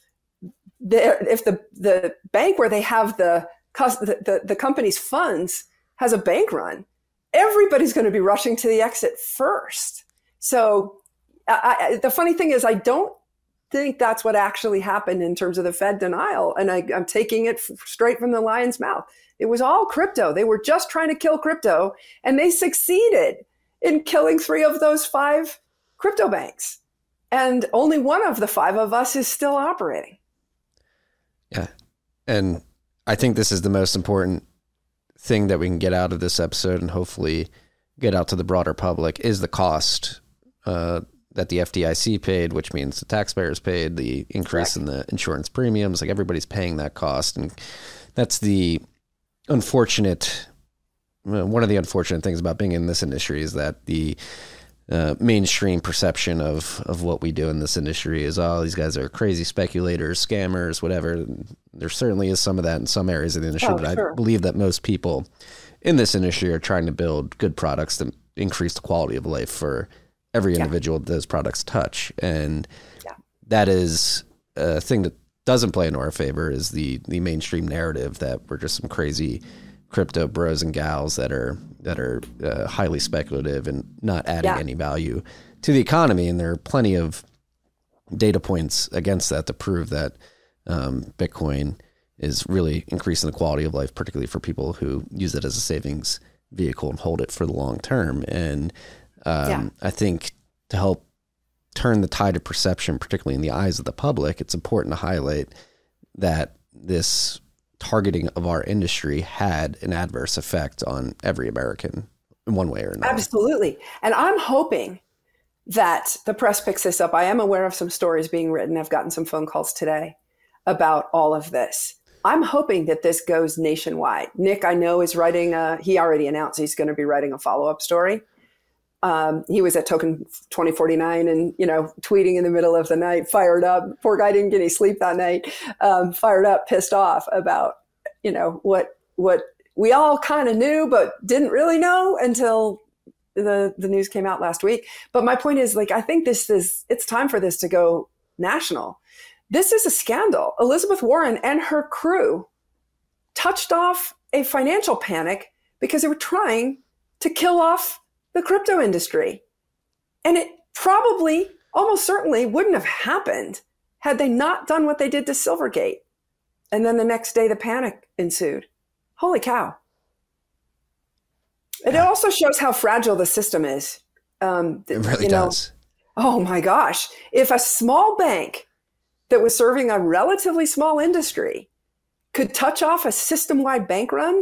the bank where they have the company's funds has a bank run. Everybody's going to be rushing to the exit first. So the funny thing is, I don't think that's what actually happened in terms of the Fed denial. And I'm taking it straight from the lion's mouth. It was all crypto. They were just trying to kill crypto, and they succeeded in killing 3 of those 5 crypto banks. And only one of the 5 of us is still operating. Yeah. And I think this is the most important thing that we can get out of this episode and hopefully get out to the broader public is the cost that the FDIC paid, which means the taxpayers paid, the increase in the insurance premiums. Like, everybody's paying that cost. And that's the unfortunate, one of the unfortunate things about being in this industry is that the mainstream perception of what we do in this industry is, oh, these guys are crazy speculators, scammers, whatever. There certainly is some of that in some areas of the industry, but I believe that most people in this industry are trying to build good products that increase the quality of life for every individual that those products touch. And that is a thing that doesn't play into our favor, is the mainstream narrative that we're just some crazy crypto bros and gals that are highly speculative and not adding any value to the economy. And there are plenty of data points against that to prove that Bitcoin is really increasing the quality of life, particularly for people who use it as a savings vehicle and hold it for the long term. And I think to help turn the tide of perception, particularly in the eyes of the public, it's important to highlight that this targeting of our industry had an adverse effect on every American in one way or another. Absolutely. And I'm hoping that the press picks this up. I am aware of some stories being written. I've gotten some phone calls today about all of this. I'm hoping that this goes nationwide. Nick, I know, is writing he already announced he's going to be writing a follow-up story. He was at Token 2049 and, tweeting in the middle of the night, fired up. Poor guy didn't get any sleep that night. Fired up, pissed off about, what we all kind of knew, but didn't really know until the news came out last week. But my point is, I think it's time for this to go national. This is a scandal. Elizabeth Warren and her crew touched off a financial panic because they were trying to kill off the crypto industry. And it probably, almost certainly, wouldn't have happened had they not done what they did to Silvergate. And then the next day, the panic ensued. Holy cow. And it also shows how fragile the system is. It really does. Oh my gosh. If a small bank that was serving a relatively small industry could touch off a system-wide bank run,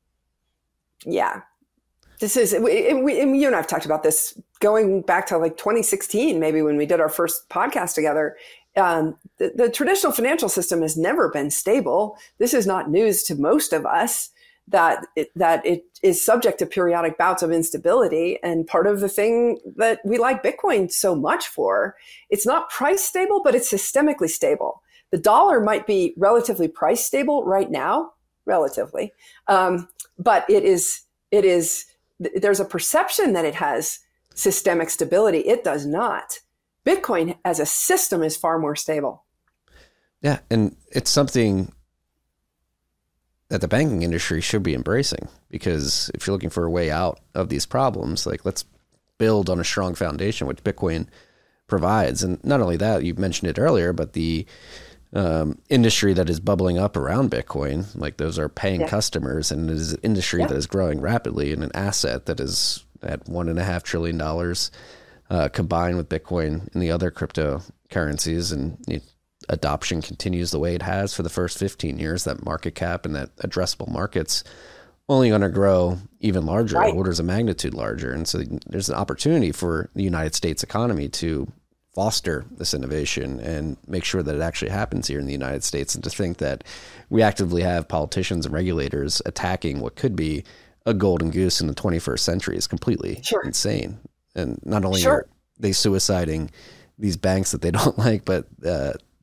this is, you and I have talked about this going back to 2016, maybe when we did our first podcast together. The traditional financial system has never been stable. This is not news to most of us that it is subject to periodic bouts of instability. And part of the thing that we like Bitcoin so much for, it's not price stable, but it's systemically stable. The dollar might be relatively price stable right now, relatively, but it is. There's a perception that it has systemic stability. It does not. Bitcoin as a system is far more stable. Yeah. And it's something that the banking industry should be embracing, because if you're looking for a way out of these problems, let's build on a strong foundation, which Bitcoin provides. And not only that, you mentioned it earlier, but the industry that is bubbling up around Bitcoin, those are paying customers, and it is an industry that is growing rapidly, and an asset that is at $1.5 trillion combined with Bitcoin and the other cryptocurrencies, and adoption continues the way it has for the first 15 years. That market cap and that addressable market's only going to grow even larger, orders of magnitude larger. And so there's an opportunity for the United States economy to foster this innovation and make sure that it actually happens here in the United States. And to think that we actively have politicians and regulators attacking what could be a golden goose in the 21st century is completely insane. And not only are they suiciding these banks that they don't like, but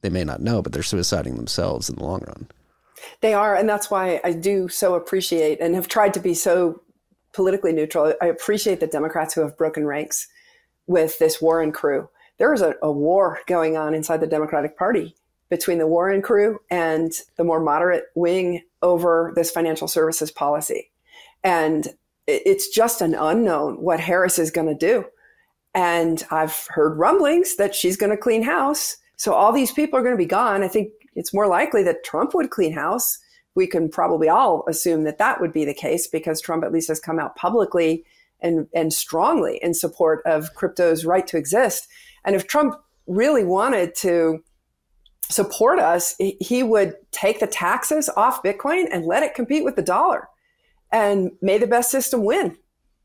they may not know, but they're suiciding themselves in the long run. They are. And that's why I do so appreciate and have tried to be so politically neutral. I appreciate the Democrats who have broken ranks with this Warren crew. There is a war going on inside the Democratic Party between the Warren crew and the more moderate wing over this financial services policy. And it's just an unknown what Harris is going to do. And I've heard rumblings that she's going to clean house. So all these people are going to be gone. I think it's more likely that Trump would clean house. We can probably all assume that that would be the case because Trump at least has come out publicly and strongly in support of crypto's right to exist. And if Trump really wanted to support us, he would take the taxes off Bitcoin and let it compete with the dollar, and may the best system win.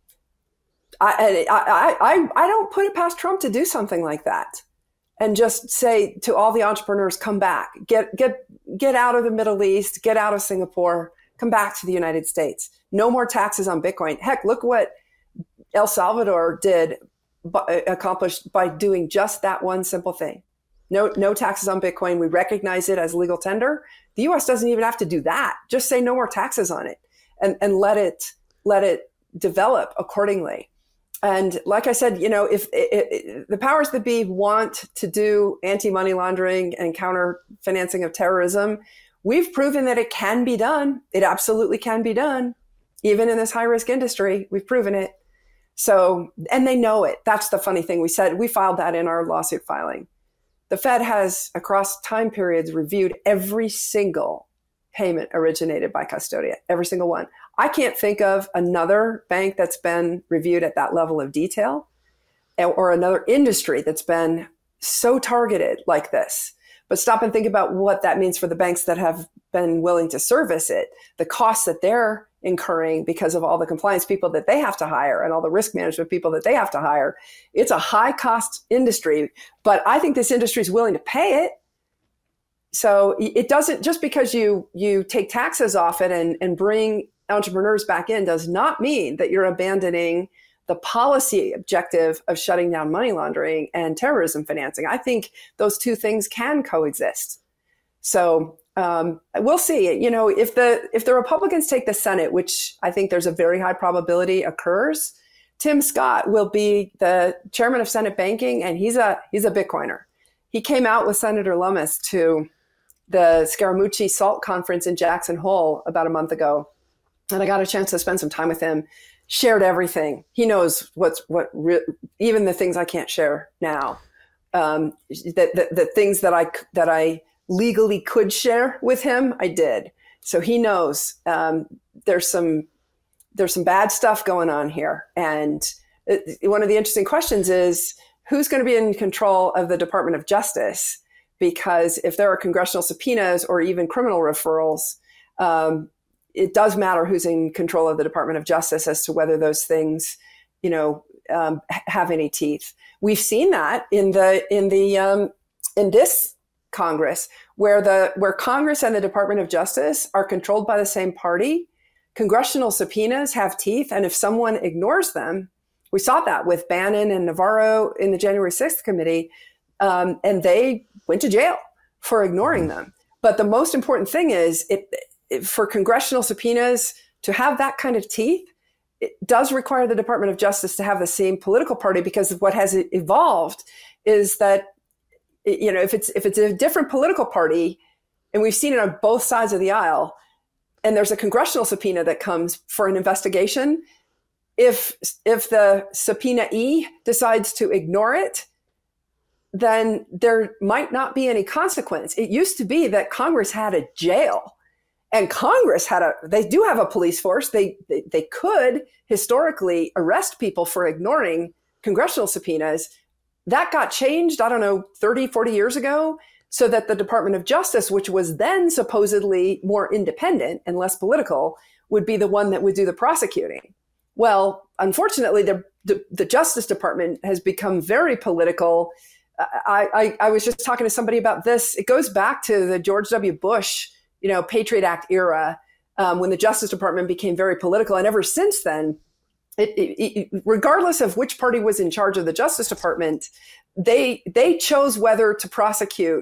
I don't put it past Trump to do something like that, and just say to all the entrepreneurs, come back, get out of the Middle East, get out of Singapore, come back to the United States. No more taxes on Bitcoin. Heck, look what El Salvador accomplished by doing just that one simple thing. No taxes on Bitcoin. We recognize it as legal tender. The U.S. doesn't even have to do that. Just say no more taxes on it, and let it develop accordingly. And like I said, if the powers that be want to do anti-money laundering and counter financing of terrorism, we've proven that it can be done. It absolutely can be done, even in this high-risk industry. We've proven it. So, and they know it. That's the funny thing. We filed that in our lawsuit filing. The Fed has, across time periods, reviewed every single payment originated by Custodia, every single one. I can't think of another bank that's been reviewed at that level of detail, or another industry that's been so targeted like this. But stop and think about what that means for the banks that have been willing to service it, the costs that they're incurring because of all the compliance people that they have to hire and all the risk management people that they have to hire. It's a high cost industry, but I think this industry is willing to pay it. So it doesn't, just because you take taxes off it and bring entrepreneurs back in, does not mean that you're abandoning the policy objective of shutting down money laundering and terrorism financing. I think those two things can coexist. So we'll see. If the Republicans take the Senate, which I think there's a very high probability occurs, Tim Scott will be the chairman of Senate Banking, and he's a Bitcoiner. He came out with Senator Lummis to the Scaramucci SALT conference in Jackson Hole about a month ago, and I got a chance to spend some time with him. Shared everything. He knows even the things I can't share now. The things that I legally could share with him, I did. So he knows there's some bad stuff going on here. And one of the interesting questions is, who's going to be in control of the Department of Justice? Because if there are congressional subpoenas or even criminal referrals, it does matter who's in control of the Department of Justice as to whether those things, have any teeth. We've seen that in this Congress, where Congress and the Department of Justice are controlled by the same party. Congressional subpoenas have teeth, and if someone ignores them, we saw that with Bannon and Navarro in the January 6th committee, and they went to jail for ignoring them. But the most important thing is, for congressional subpoenas to have that kind of teeth, it does require the Department of Justice to have the same political party, because what has evolved is that, if it's a different political party, and we've seen it on both sides of the aisle, and there's a congressional subpoena that comes for an investigation, if the subpoena decides to ignore it, then there might not be any consequence. It used to be that Congress had a jail, and Congress they do have a police force. They could historically arrest people for ignoring congressional subpoenas. That got changed, 30, 40 years ago, so that the Department of Justice, which was then supposedly more independent and less political, would be the one that would do the prosecuting. Well, unfortunately, the Justice Department has become very political. I was just talking to somebody about this. It goes back to the George W. Bush, Patriot Act era, when the Justice Department became very political. And ever since then, regardless of which party was in charge of the Justice Department, they chose whether to prosecute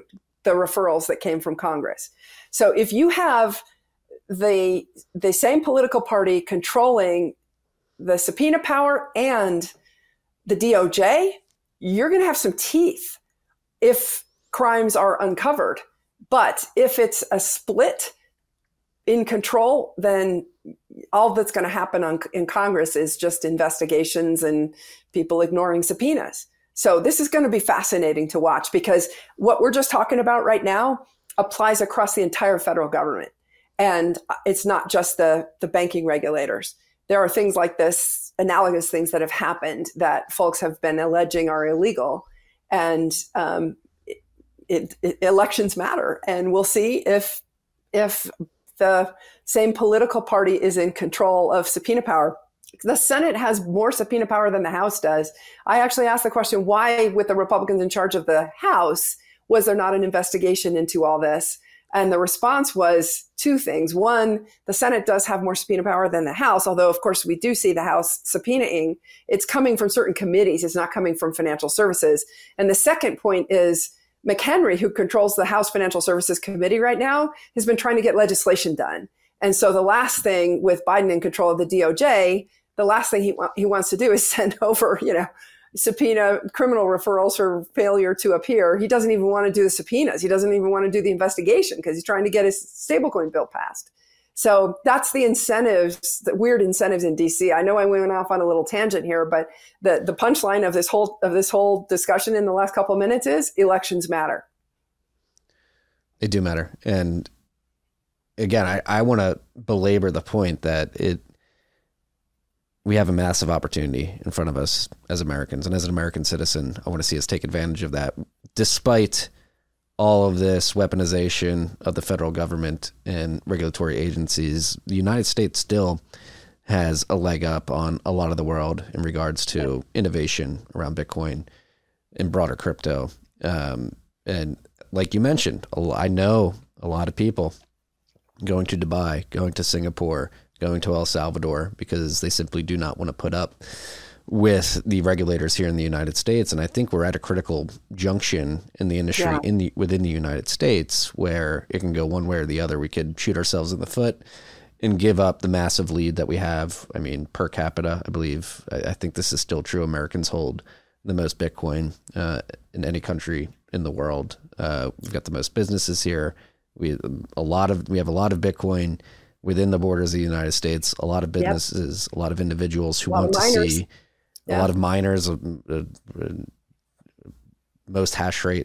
the referrals that came from Congress. So if you have the same political party controlling the subpoena power and the DOJ, you're going to have some teeth if crimes are uncovered. But if it's a split in control, then all that's going to happen in Congress is just investigations and people ignoring subpoenas. So this is going to be fascinating to watch, because what we're just talking about right now applies across the entire federal government. And it's not just the banking regulators. There are things like this, analogous things that have happened that folks have been alleging are illegal. And elections matter. And we'll see if the same political party is in control of subpoena power. The Senate has more subpoena power than the House does. I actually asked the question, why, with the Republicans in charge of the House, was there not an investigation into all this? And the response was two things. One, the Senate does have more subpoena power than the House, although, of course, we do see the House subpoenaing. It's coming from certain committees. It's not coming from financial services. And the second point is McHenry, who controls the House Financial Services Committee right now, has been trying to get legislation done. And so the last thing, with Biden in control of the DOJ, the last thing he wants to do is send over, subpoena criminal referrals for failure to appear. He doesn't even want to do the subpoenas. He doesn't even want to do the investigation because he's trying to get his stablecoin bill passed. So that's the incentives, the weird incentives in DC. I know I went off on a little tangent here, but the punchline of this whole discussion in the last couple of minutes is elections matter. They do matter. And again, I want to belabor the point that we have a massive opportunity in front of us as Americans. And as an American citizen, I want to see us take advantage of that. Despite all of this weaponization of the federal government and regulatory agencies, the United States still has a leg up on a lot of the world in regards to innovation around Bitcoin and broader crypto. And like you mentioned, I know a lot of people going to Dubai, going to Singapore, going to El Salvador, because they simply do not want to put up with the regulators here in the United States. And I think we're at a critical junction in the industry within the United States where it can go one way or the other. We could shoot ourselves in the foot and give up the massive lead that we have. I mean, per capita, I believe, I think this is still true. Americans hold the most Bitcoin in any country in the world. We've got the most businesses here. We have a lot of Bitcoin within the borders of the United States. A lot of businesses, a lot of individuals who want to see a lot of miners, most hash rate,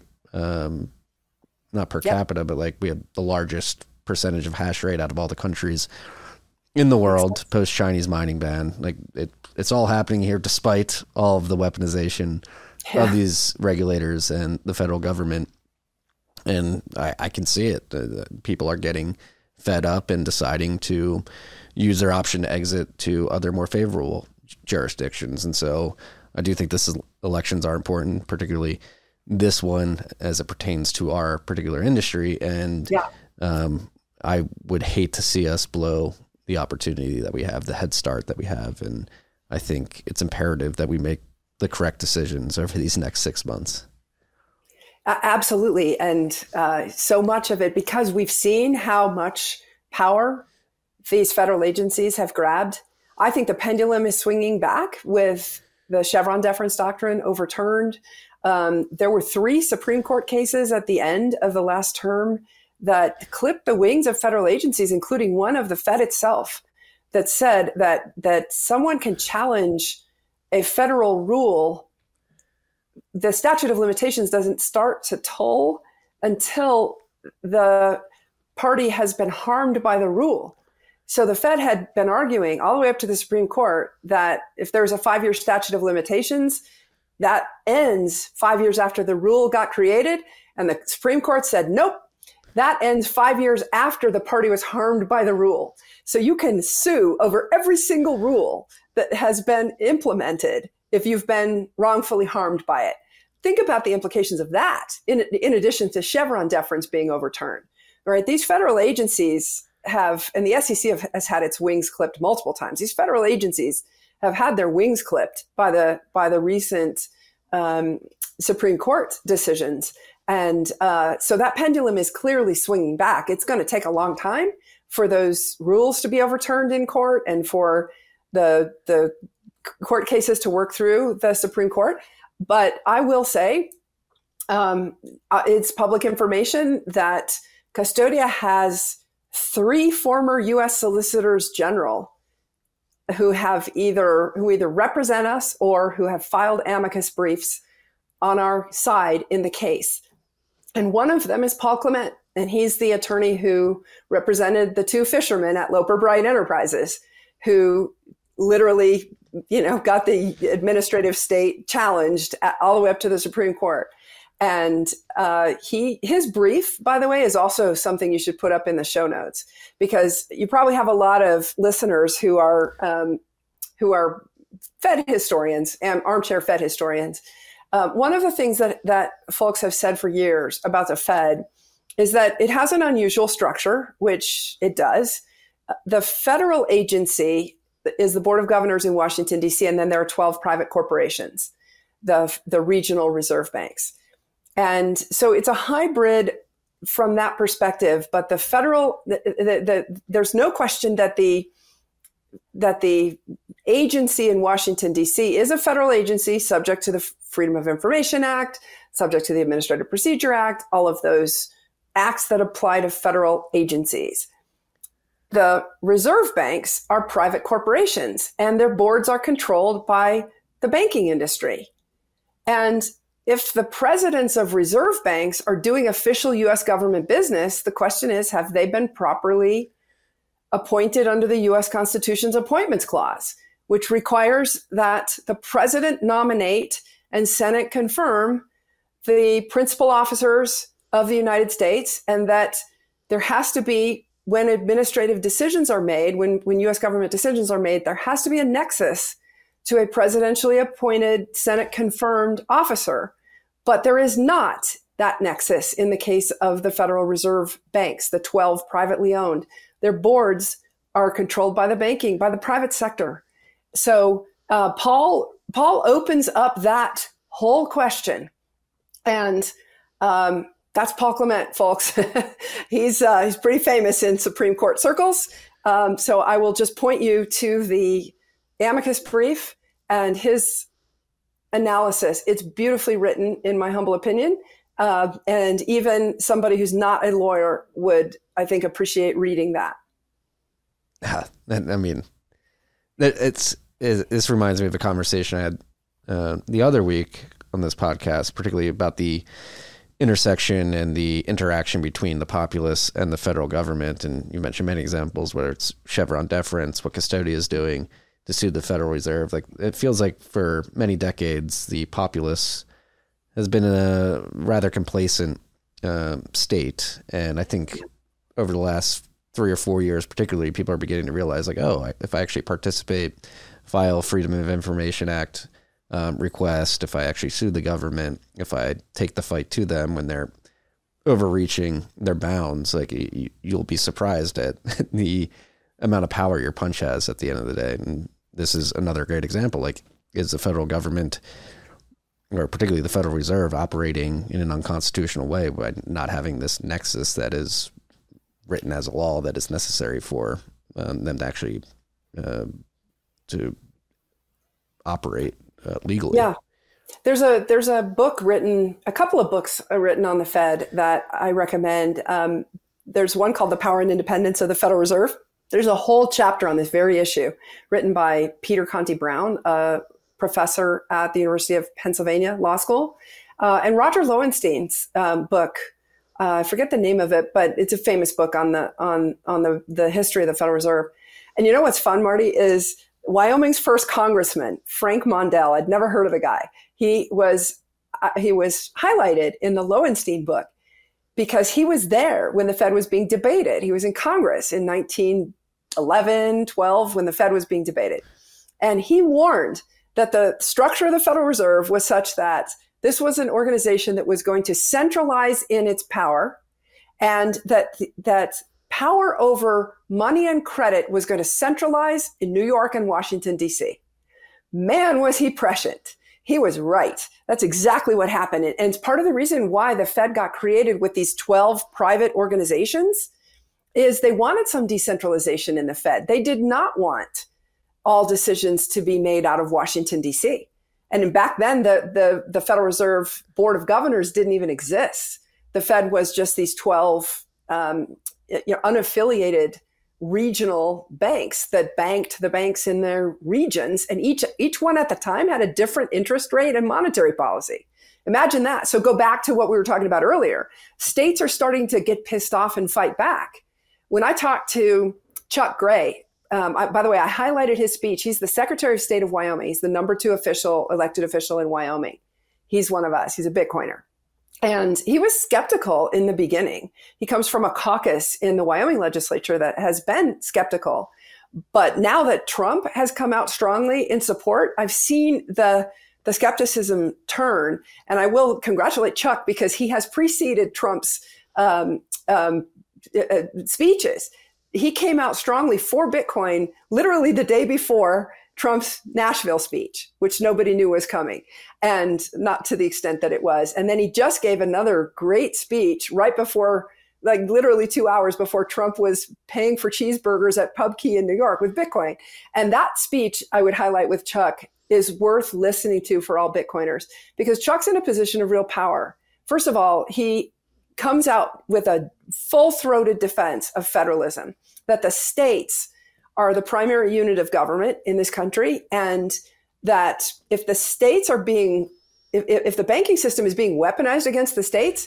not per capita, but like we have the largest percentage of hash rate out of all the countries in the world post Chinese mining ban. Like it's all happening here despite all of the weaponization of these regulators and the federal government. And I can see it. People are getting fed up and deciding to use their option to exit to other more favorable jurisdictions. And so I do think elections are important, particularly this one as it pertains to our particular industry. And I would hate to see us blow the opportunity that we have, the head start that we have. And I think it's imperative that we make the correct decisions over these next 6 months. Absolutely. And so much of it, because we've seen how much power these federal agencies have grabbed, I think the pendulum is swinging back with the Chevron deference doctrine overturned. There were 3 Supreme Court cases at the end of the last term that clipped the wings of federal agencies, including one of the Fed itself, that said that someone can challenge a federal rule. The statute of limitations doesn't start to toll until the party has been harmed by the rule. So the Fed had been arguing all the way up to the Supreme Court that if there's a 5-year statute of limitations, that ends 5 years after the rule got created. And the Supreme Court said, nope, that ends 5 years after the party was harmed by the rule. So you can sue over every single rule that has been implemented if you've been wrongfully harmed by it. Think about the implications of that, in addition to Chevron deference being overturned. Right? These federal agencies have, and the SEC has had its wings clipped multiple times. These federal agencies have had their wings clipped by the recent Supreme Court decisions. And so that pendulum is clearly swinging back. It's going to take a long time for those rules to be overturned in court and for the court cases to work through the Supreme Court. But I will say, it's public information that Custodia has 3 former U.S. solicitors general who either represent us or who have filed amicus briefs on our side in the case. And one of them is Paul Clement, and he's the attorney who represented the 2 fishermen at Loper Bright Enterprises, who literally, got the administrative state challenged all the way up to the Supreme Court. And his brief, by the way, is also something you should put up in the show notes, because you probably have a lot of listeners who are Fed historians and armchair Fed historians. One of the things that folks have said for years about the Fed is that it has an unusual structure, which it does. The federal agency is the Board of Governors in Washington, D.C., and then there are 12 private corporations, the regional reserve banks. And so it's a hybrid from that perspective, but the federal, there's no question that the agency in Washington, D.C. is a federal agency subject to the Freedom of Information Act, subject to the Administrative Procedure Act, all of those acts that apply to federal agencies. The reserve banks are private corporations, and their boards are controlled by the banking industry. And if the presidents of reserve banks are doing official U.S. government business, the question is, have they been properly appointed under the U.S. Constitution's Appointments Clause, which requires that the president nominate and Senate confirm the principal officers of the United States, and that there has to be, when administrative decisions are made, when U.S. government decisions are made, there has to be a nexus to a presidentially appointed, Senate-confirmed officer. But there is not that nexus in the case of the Federal Reserve banks, the 12 privately owned. Their boards are controlled by the private sector. So Paul opens up that whole question. And that's Paul Clement, folks. He's pretty famous in Supreme Court circles. So I will just point you to the amicus brief and his analysis. It's beautifully written, in my humble opinion. And even somebody who's not a lawyer would, I think, appreciate reading that. I mean, this reminds me of a conversation I had the other week on this podcast, particularly about the intersection and the interaction between the populace and the federal government. And you mentioned many examples, whether it's Chevron deference, what Custodia is doing to sue the Federal Reserve. Like, it feels like for many decades, the populace has been in a rather complacent state. And I think over the last 3 or 4 years, particularly, people are beginning to realize, like, if I actually participate, file Freedom of Information Act request, if I actually sue the government, if I take the fight to them when they're overreaching their bounds, like, you'll be surprised at the amount of power your punch has at the end of the day. And this is another great example. Like, is the federal government, or particularly the Federal Reserve, operating in an unconstitutional way by not having this nexus that is written as a law that is necessary for them to actually to operate legally? Yeah. There's a book written, a couple of books written on the Fed that I recommend. There's one called The Power and Independence of the Federal Reserve. There's a whole chapter on this very issue written by Peter Conti Brown, a professor at the University of Pennsylvania Law School, and Roger Lowenstein's book. I forget the name of it, but it's a famous book on the history of the Federal Reserve. And you know what's fun, Marty, is Wyoming's first congressman, Frank Mondale. I'd never heard of the guy. He was highlighted in the Lowenstein book because he was there when the Fed was being debated. He was in Congress in 1911, 12, when the Fed was being debated. And he warned that the structure of the Federal Reserve was such that this was an organization that was going to centralize in its power, and that power over money and credit was going to centralize in New York and Washington, D.C. Man, was he prescient. He was right. That's exactly what happened. And it's part of the reason why the Fed got created with these 12 private organizations is they wanted some decentralization in the Fed. They did not want all decisions to be made out of Washington, D.C. And back then, the Federal Reserve Board of Governors didn't even exist. The Fed was just these 12 unaffiliated regional banks that banked the banks in their regions. And each one at the time had a different interest rate and monetary policy. Imagine that. So go back to what we were talking about earlier. States are starting to get pissed off and fight back. When I talked to Chuck Gray, by the way, I highlighted his speech. He's the Secretary of State of Wyoming. He's the number 2 elected official in Wyoming. He's one of us. He's a Bitcoiner. And he was skeptical in the beginning. He comes from a caucus in the Wyoming legislature that has been skeptical. But now that Trump has come out strongly in support, I've seen the skepticism turn. And I will congratulate Chuck because he has preceded Trump's speeches. He came out strongly for Bitcoin literally the day before Trump's Nashville speech, which nobody knew was coming, and not to the extent that it was. And then he just gave another great speech right before, like literally 2 hours before Trump was paying for cheeseburgers at Pub Key in New York with Bitcoin. And that speech I would highlight with Chuck is worth listening to for all Bitcoiners because Chuck's in a position of real power. First of all, he comes out with a full-throated defense of federalism, that the states are the primary unit of government in this country, and that if the states are being, if the banking system is being weaponized against the states,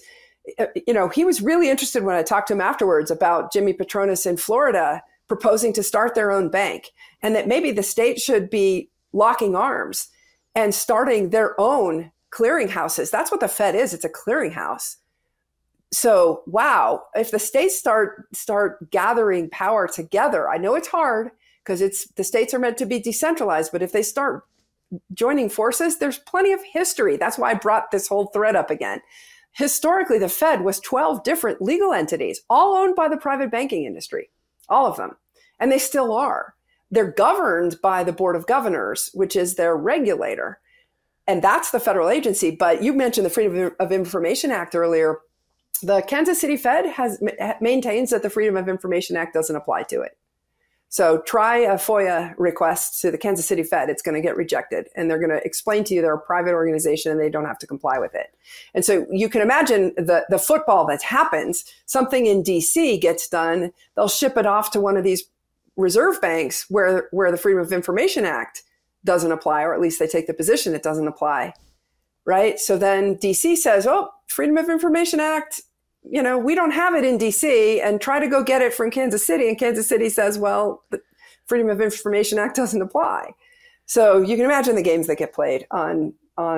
he was really interested when I talked to him afterwards about Jimmy Patronis in Florida proposing to start their own bank, and that maybe the state should be locking arms and starting their own clearinghouses. That's what the Fed is. It's a clearinghouse. So, wow, if the states start gathering power together, I know it's hard because the states are meant to be decentralized, but if they start joining forces, there's plenty of history. That's why I brought this whole thread up again. Historically, the Fed was 12 different legal entities, all owned by the private banking industry, all of them. And they still are. They're governed by the Board of Governors, which is their regulator. And that's the federal agency. But you mentioned the Freedom of Information Act earlier. The Kansas City Fed maintains that the Freedom of Information Act doesn't apply to it. So try a FOIA request to the Kansas City Fed. It's going to get rejected. And they're going to explain to you they're a private organization and they don't have to comply with it. And so you can imagine the football that happens. Something in D.C. gets done. They'll ship it off to one of these reserve banks where the Freedom of Information Act doesn't apply, or at least they take the position it doesn't apply. Right? So then DC says, oh, Freedom of Information Act, we don't have it in DC, and try to go get it from Kansas City. And Kansas City says, well, the Freedom of Information Act doesn't apply. So you can imagine the games that get played on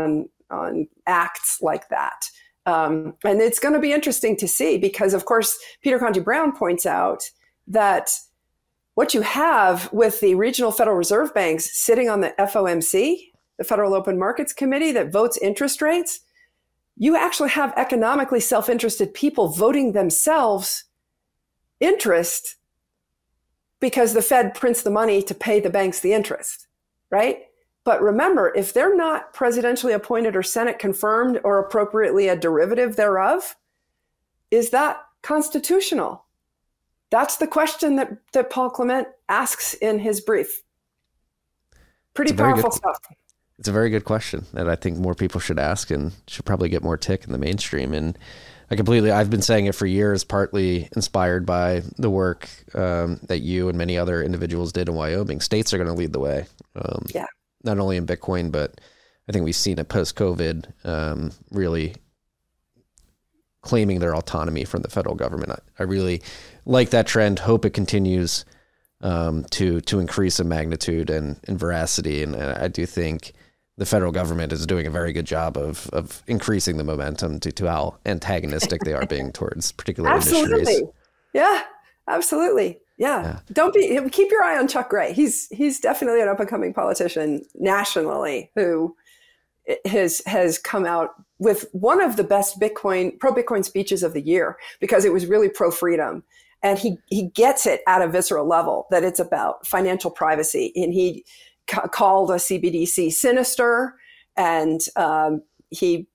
acts like that. And it's going to be interesting to see because, of course, Peter Conji Brown points out that what you have with the regional Federal Reserve banks sitting on the FOMC, the Federal Open Markets Committee that votes interest rates, you actually have economically self-interested people voting themselves interest because the Fed prints the money to pay the banks the interest, right? But remember, if they're not presidentially appointed or Senate confirmed or appropriately a derivative thereof, is that constitutional? That's the question that Paul Clement asks in his brief. Pretty powerful stuff. It's a very good question that I think more people should ask and should probably get more tick in the mainstream. And I've been saying it for years, partly inspired by the work that you and many other individuals did in Wyoming. States are going to lead the way. Not only in Bitcoin, but I think we've seen it post-COVID really claiming their autonomy from the federal government. I really like that trend, hope it continues to increase in magnitude and veracity. And I do think the federal government is doing a very good job of increasing the momentum to how antagonistic they are being towards particular industries. Yeah, absolutely. Yeah. Keep your eye on Chuck Gray. He's definitely an up and coming politician nationally who has come out with one of the best pro Bitcoin speeches of the year because it was really pro freedom. And he gets it at a visceral level that it's about financial privacy. And he called a CBDC sinister and he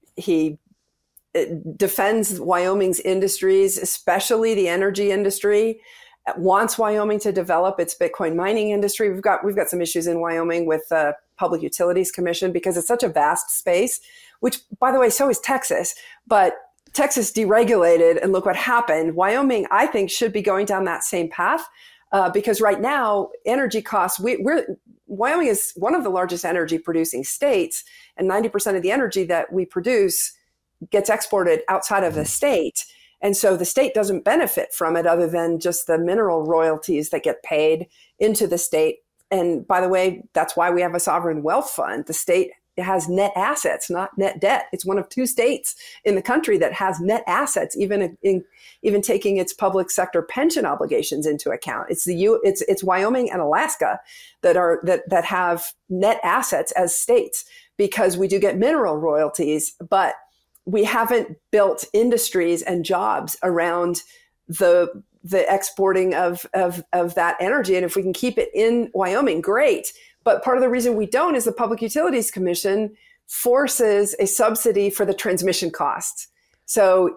defends Wyoming's industries, especially the energy industry. Wants Wyoming to develop its Bitcoin mining industry. We've got some issues in Wyoming with the Public Utilities Commission because it's such a vast space, which, by the way, so is Texas. But Texas deregulated, and look what happened. Wyoming, I think, should be going down that same path because right now, energy costs, Wyoming is one of the largest energy producing states, and 90% of the energy that we produce gets exported outside of the state. And so the state doesn't benefit from it other than just the mineral royalties that get paid into the state. And by the way, that's why we have a sovereign wealth fund. The state has net assets, not net debt. It's one of 2 states in the country that has net assets, even taking its public sector pension obligations into account. It's Wyoming and Alaska that have net assets as states because we do get mineral royalties, but we haven't built industries and jobs around the exporting of that energy. And if we can keep it in Wyoming, great. But part of the reason we don't is the Public Utilities Commission forces a subsidy for the transmission costs. So,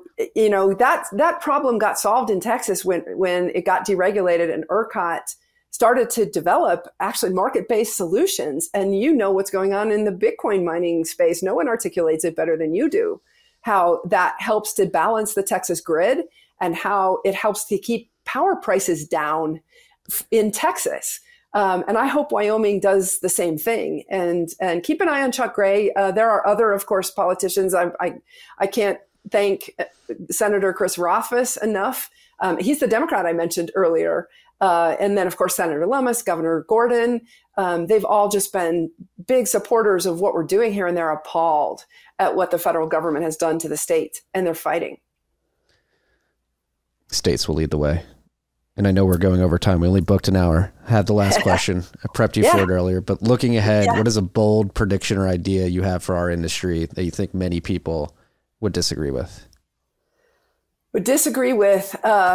that problem got solved in Texas when it got deregulated and ERCOT started to develop actually market-based solutions. And what's going on in the Bitcoin mining space. No one articulates it better than you do. How that helps to balance the Texas grid and how it helps to keep power prices down in Texas. And I hope Wyoming does the same thing. And keep an eye on Chuck Gray. There are other, of course, politicians. I can't thank Senator Chris Rothfuss enough. He's the Democrat I mentioned earlier. And then, of course, Senator Lummis, Governor Gordon. They've all just been big supporters of what we're doing here, and they're appalled at what the federal government has done to the state, and they're fighting. States will lead the way. And I know we're going over time. We only booked an hour. I had the last question. I prepped you for it earlier. But looking ahead, what is a bold prediction or idea you have for our industry that you think many people would disagree with? Would disagree with?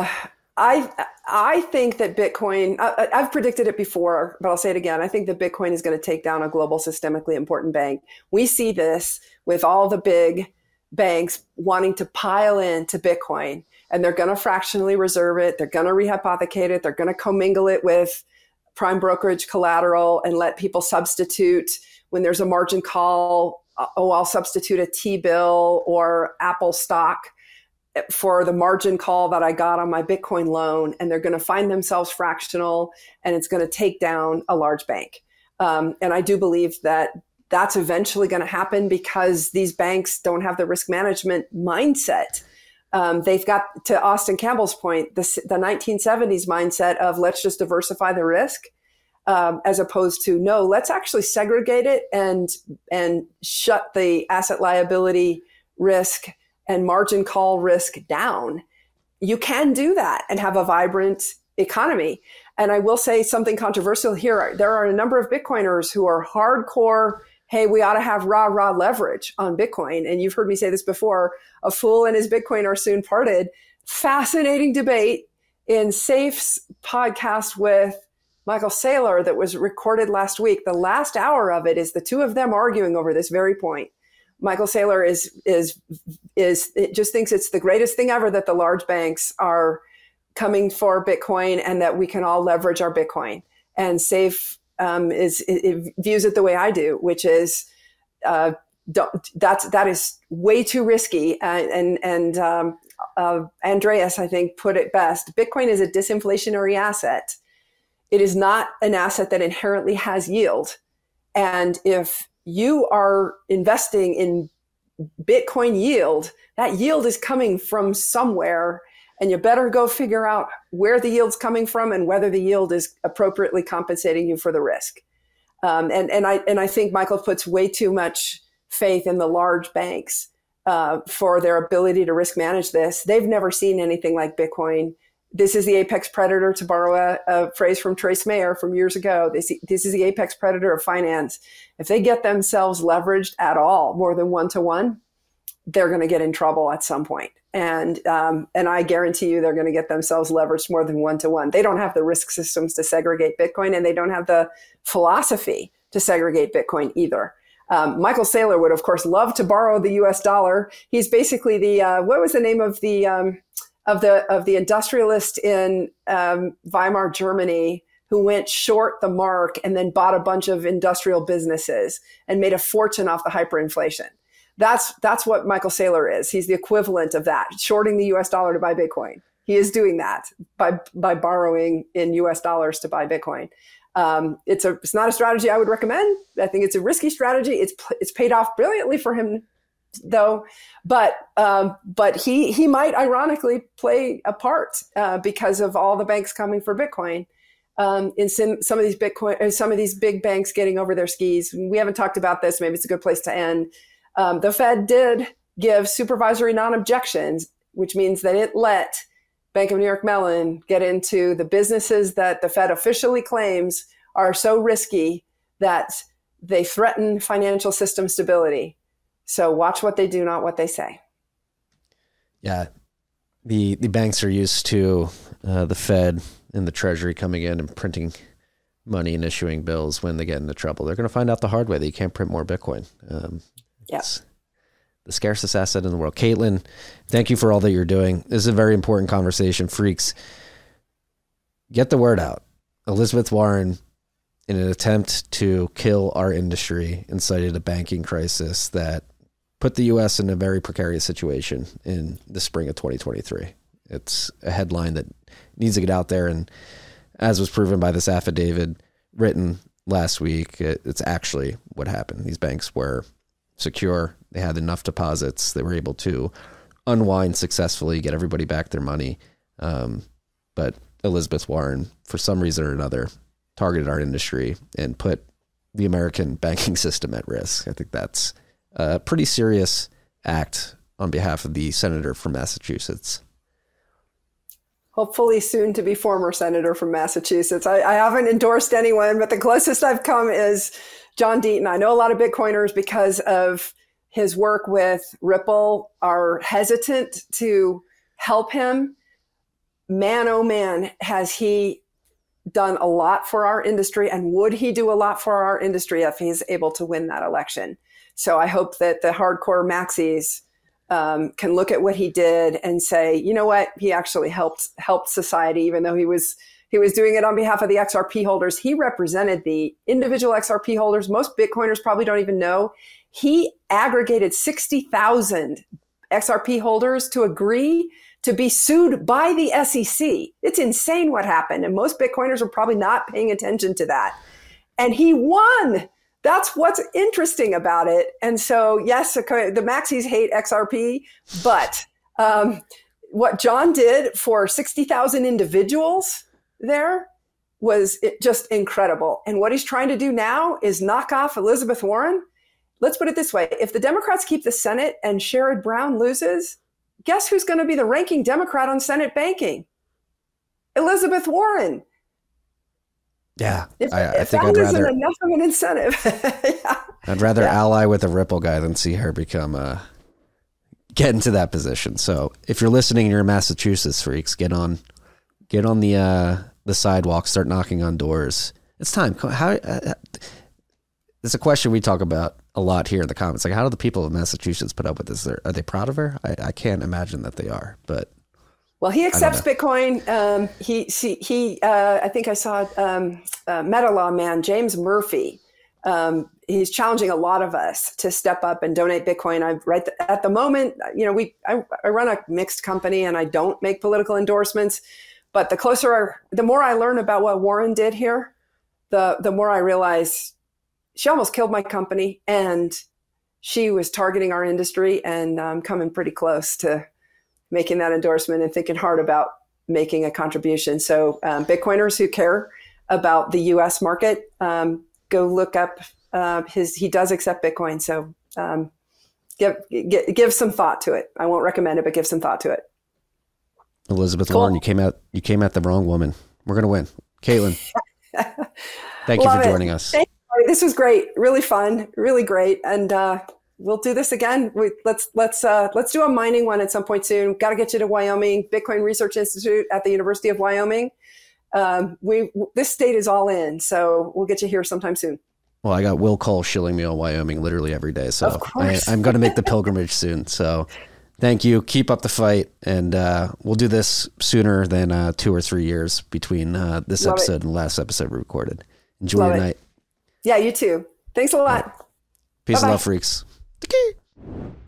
I think that Bitcoin, I've predicted it before, but I'll say it again. I think that Bitcoin is going to take down a global systemically important bank. We see this with all the big banks wanting to pile into Bitcoin, and they're going to fractionally reserve it. They're going to rehypothecate it. They're going to commingle it with prime brokerage collateral and let people substitute when there's a margin call. I'll substitute a T-bill or Apple stock for the margin call that I got on my Bitcoin loan, and they're going to find themselves fractional, and it's going to take down a large bank. And I do believe that that's eventually going to happen because these banks don't have the risk management mindset. They've got, to Austin Campbell's point, the 1970s mindset of let's just diversify the risk, as opposed to no, let's actually segregate it and shut the asset liability risk and margin call risk down. You can do that and have a vibrant economy. And I will say something controversial here. There are a number of Bitcoiners who are hardcore, hey, we ought to have raw leverage on Bitcoin. And you've heard me say this before, a fool and his Bitcoin are soon parted. Fascinating debate in Safe's podcast with Michael Saylor that was recorded last week. The last hour of it is the two of them arguing over this very point. Michael Saylor just thinks it's the greatest thing ever that the large banks are coming for Bitcoin and that we can all leverage our Bitcoin. And Safe it views it the way I do, which is that is way too risky. And Andreas, I think, put it best. Bitcoin is a disinflationary asset. It is not an asset that inherently has yield. And if you are investing in Bitcoin yield, that yield is coming from somewhere, and you better go figure out where the yield's coming from and whether the yield is appropriately compensating you for the risk. And I think Michael puts way too much faith in the large banks for their ability to risk manage this. They've never seen anything like Bitcoin. This is the apex predator, to borrow a phrase from Trace Mayer from years ago. This is the apex predator of finance. If they get themselves leveraged at all, more than 1-to-1, they're going to get in trouble at some point. And I guarantee you they're going to get themselves leveraged more than 1-to-1. They don't have the risk systems to segregate Bitcoin, and they don't have the philosophy to segregate Bitcoin either. Michael Saylor would, of course, love to borrow the U.S. dollar. He's basically the what was the name of the industrialist in Weimar, Germany, who went short the mark and then bought a bunch of industrial businesses and made a fortune off the hyperinflation. That's what Michael Saylor is. He's the equivalent of that, shorting the U.S. dollar to buy Bitcoin. He is doing that by borrowing in U.S. dollars to buy Bitcoin. It's not a strategy I would recommend. I think it's a risky strategy. It's paid off brilliantly for him, though. But he might ironically play a part because of all the banks coming for Bitcoin. In some of these big banks getting over their skis. We haven't talked about this. Maybe it's a good place to end. The Fed did give supervisory non-objections, which means that it let Bank of New York Mellon get into the businesses that the Fed officially claims are so risky that they threaten financial system stability. So watch what they do, not what they say. Yeah. The banks are used to the Fed and the Treasury coming in and printing money and issuing bills when they get into trouble. They're going to find out the hard way that you can't print more Bitcoin. It's the scarcest asset in the world. Caitlin, thank you for all that you're doing. This is a very important conversation. Freaks, get the word out. Elizabeth Warren, in an attempt to kill our industry, incited a banking crisis that put the U.S. in a very precarious situation in the spring of 2023. It's a headline that needs to get out there. And as was proven by this affidavit written last week, it's actually what happened. These banks were secure. They had enough deposits. They were able to unwind successfully, get everybody back their money. But Elizabeth Warren, for some reason or another, targeted our industry and put the American banking system at risk. I think that's a pretty serious act on behalf of the senator from Massachusetts. Hopefully soon to be former senator from Massachusetts. I haven't endorsed anyone, but the closest I've come is John Deaton. I know a lot of Bitcoiners, because of his work with Ripple, are hesitant to help him. Man, oh man, has he done a lot for our industry, and would he do a lot for our industry if he's able to win that election? So I hope that the hardcore maxis can look at what he did and say, you know what, he actually helped society, even though he was doing it on behalf of the XRP holders. He represented the individual XRP holders. Most Bitcoiners probably don't even know. He aggregated 60,000 XRP holders to agree to be sued by the SEC. It's insane what happened. And most Bitcoiners are probably not paying attention to that. And he won. That's what's interesting about it. And so, yes, the maxis hate XRP, but what John did for 60,000 individuals there was just incredible. And what he's trying to do now is knock off Elizabeth Warren. Let's put it this way. If the Democrats keep the Senate and Sherrod Brown loses, guess who's going to be the ranking Democrat on Senate banking? Elizabeth Warren. Yeah, I think I'd rather enough of an incentive. Yeah. I'd rather ally with a Ripple guy than see her get into that position. So if you're listening and you're in Massachusetts, freaks, get on the sidewalk, start knocking on doors. It's time. It's a question we talk about a lot here in the comments. Like, how do the people of Massachusetts put up with this? Are they proud of her? I can't imagine that they are, but. Well, he accepts Bitcoin. I think I saw Meta Law man, James Murphy. He's challenging a lot of us to step up and donate Bitcoin. At the moment, I run a mixed company and I don't make political endorsements, but the more I learn about what Warren did here, the more I realize she almost killed my company and she was targeting our industry, and I'm coming pretty close to making that endorsement and thinking hard about making a contribution. So Bitcoiners who care about the U.S. market, go look up he does accept Bitcoin. So give some thought to it. I won't recommend it, but give some thought to it. Elizabeth Warren, you came at the wrong woman. We're going to win. Caitlin, thank you for joining us. This was great. Really fun. Really great. And we'll do this again. Let's do a mining one at some point soon. Got to get you to Wyoming, Bitcoin Research Institute at the University of Wyoming. This state is all in, so we'll get you here sometime soon. Well, I got Will Cole shilling me on Wyoming literally every day. So I'm going to make the pilgrimage soon. So thank you. Keep up the fight. And we'll do this sooner than 2 or 3 years between this episode and the last episode we recorded. Enjoy your night. Yeah, you too. Thanks a lot. Peace and love, freaks.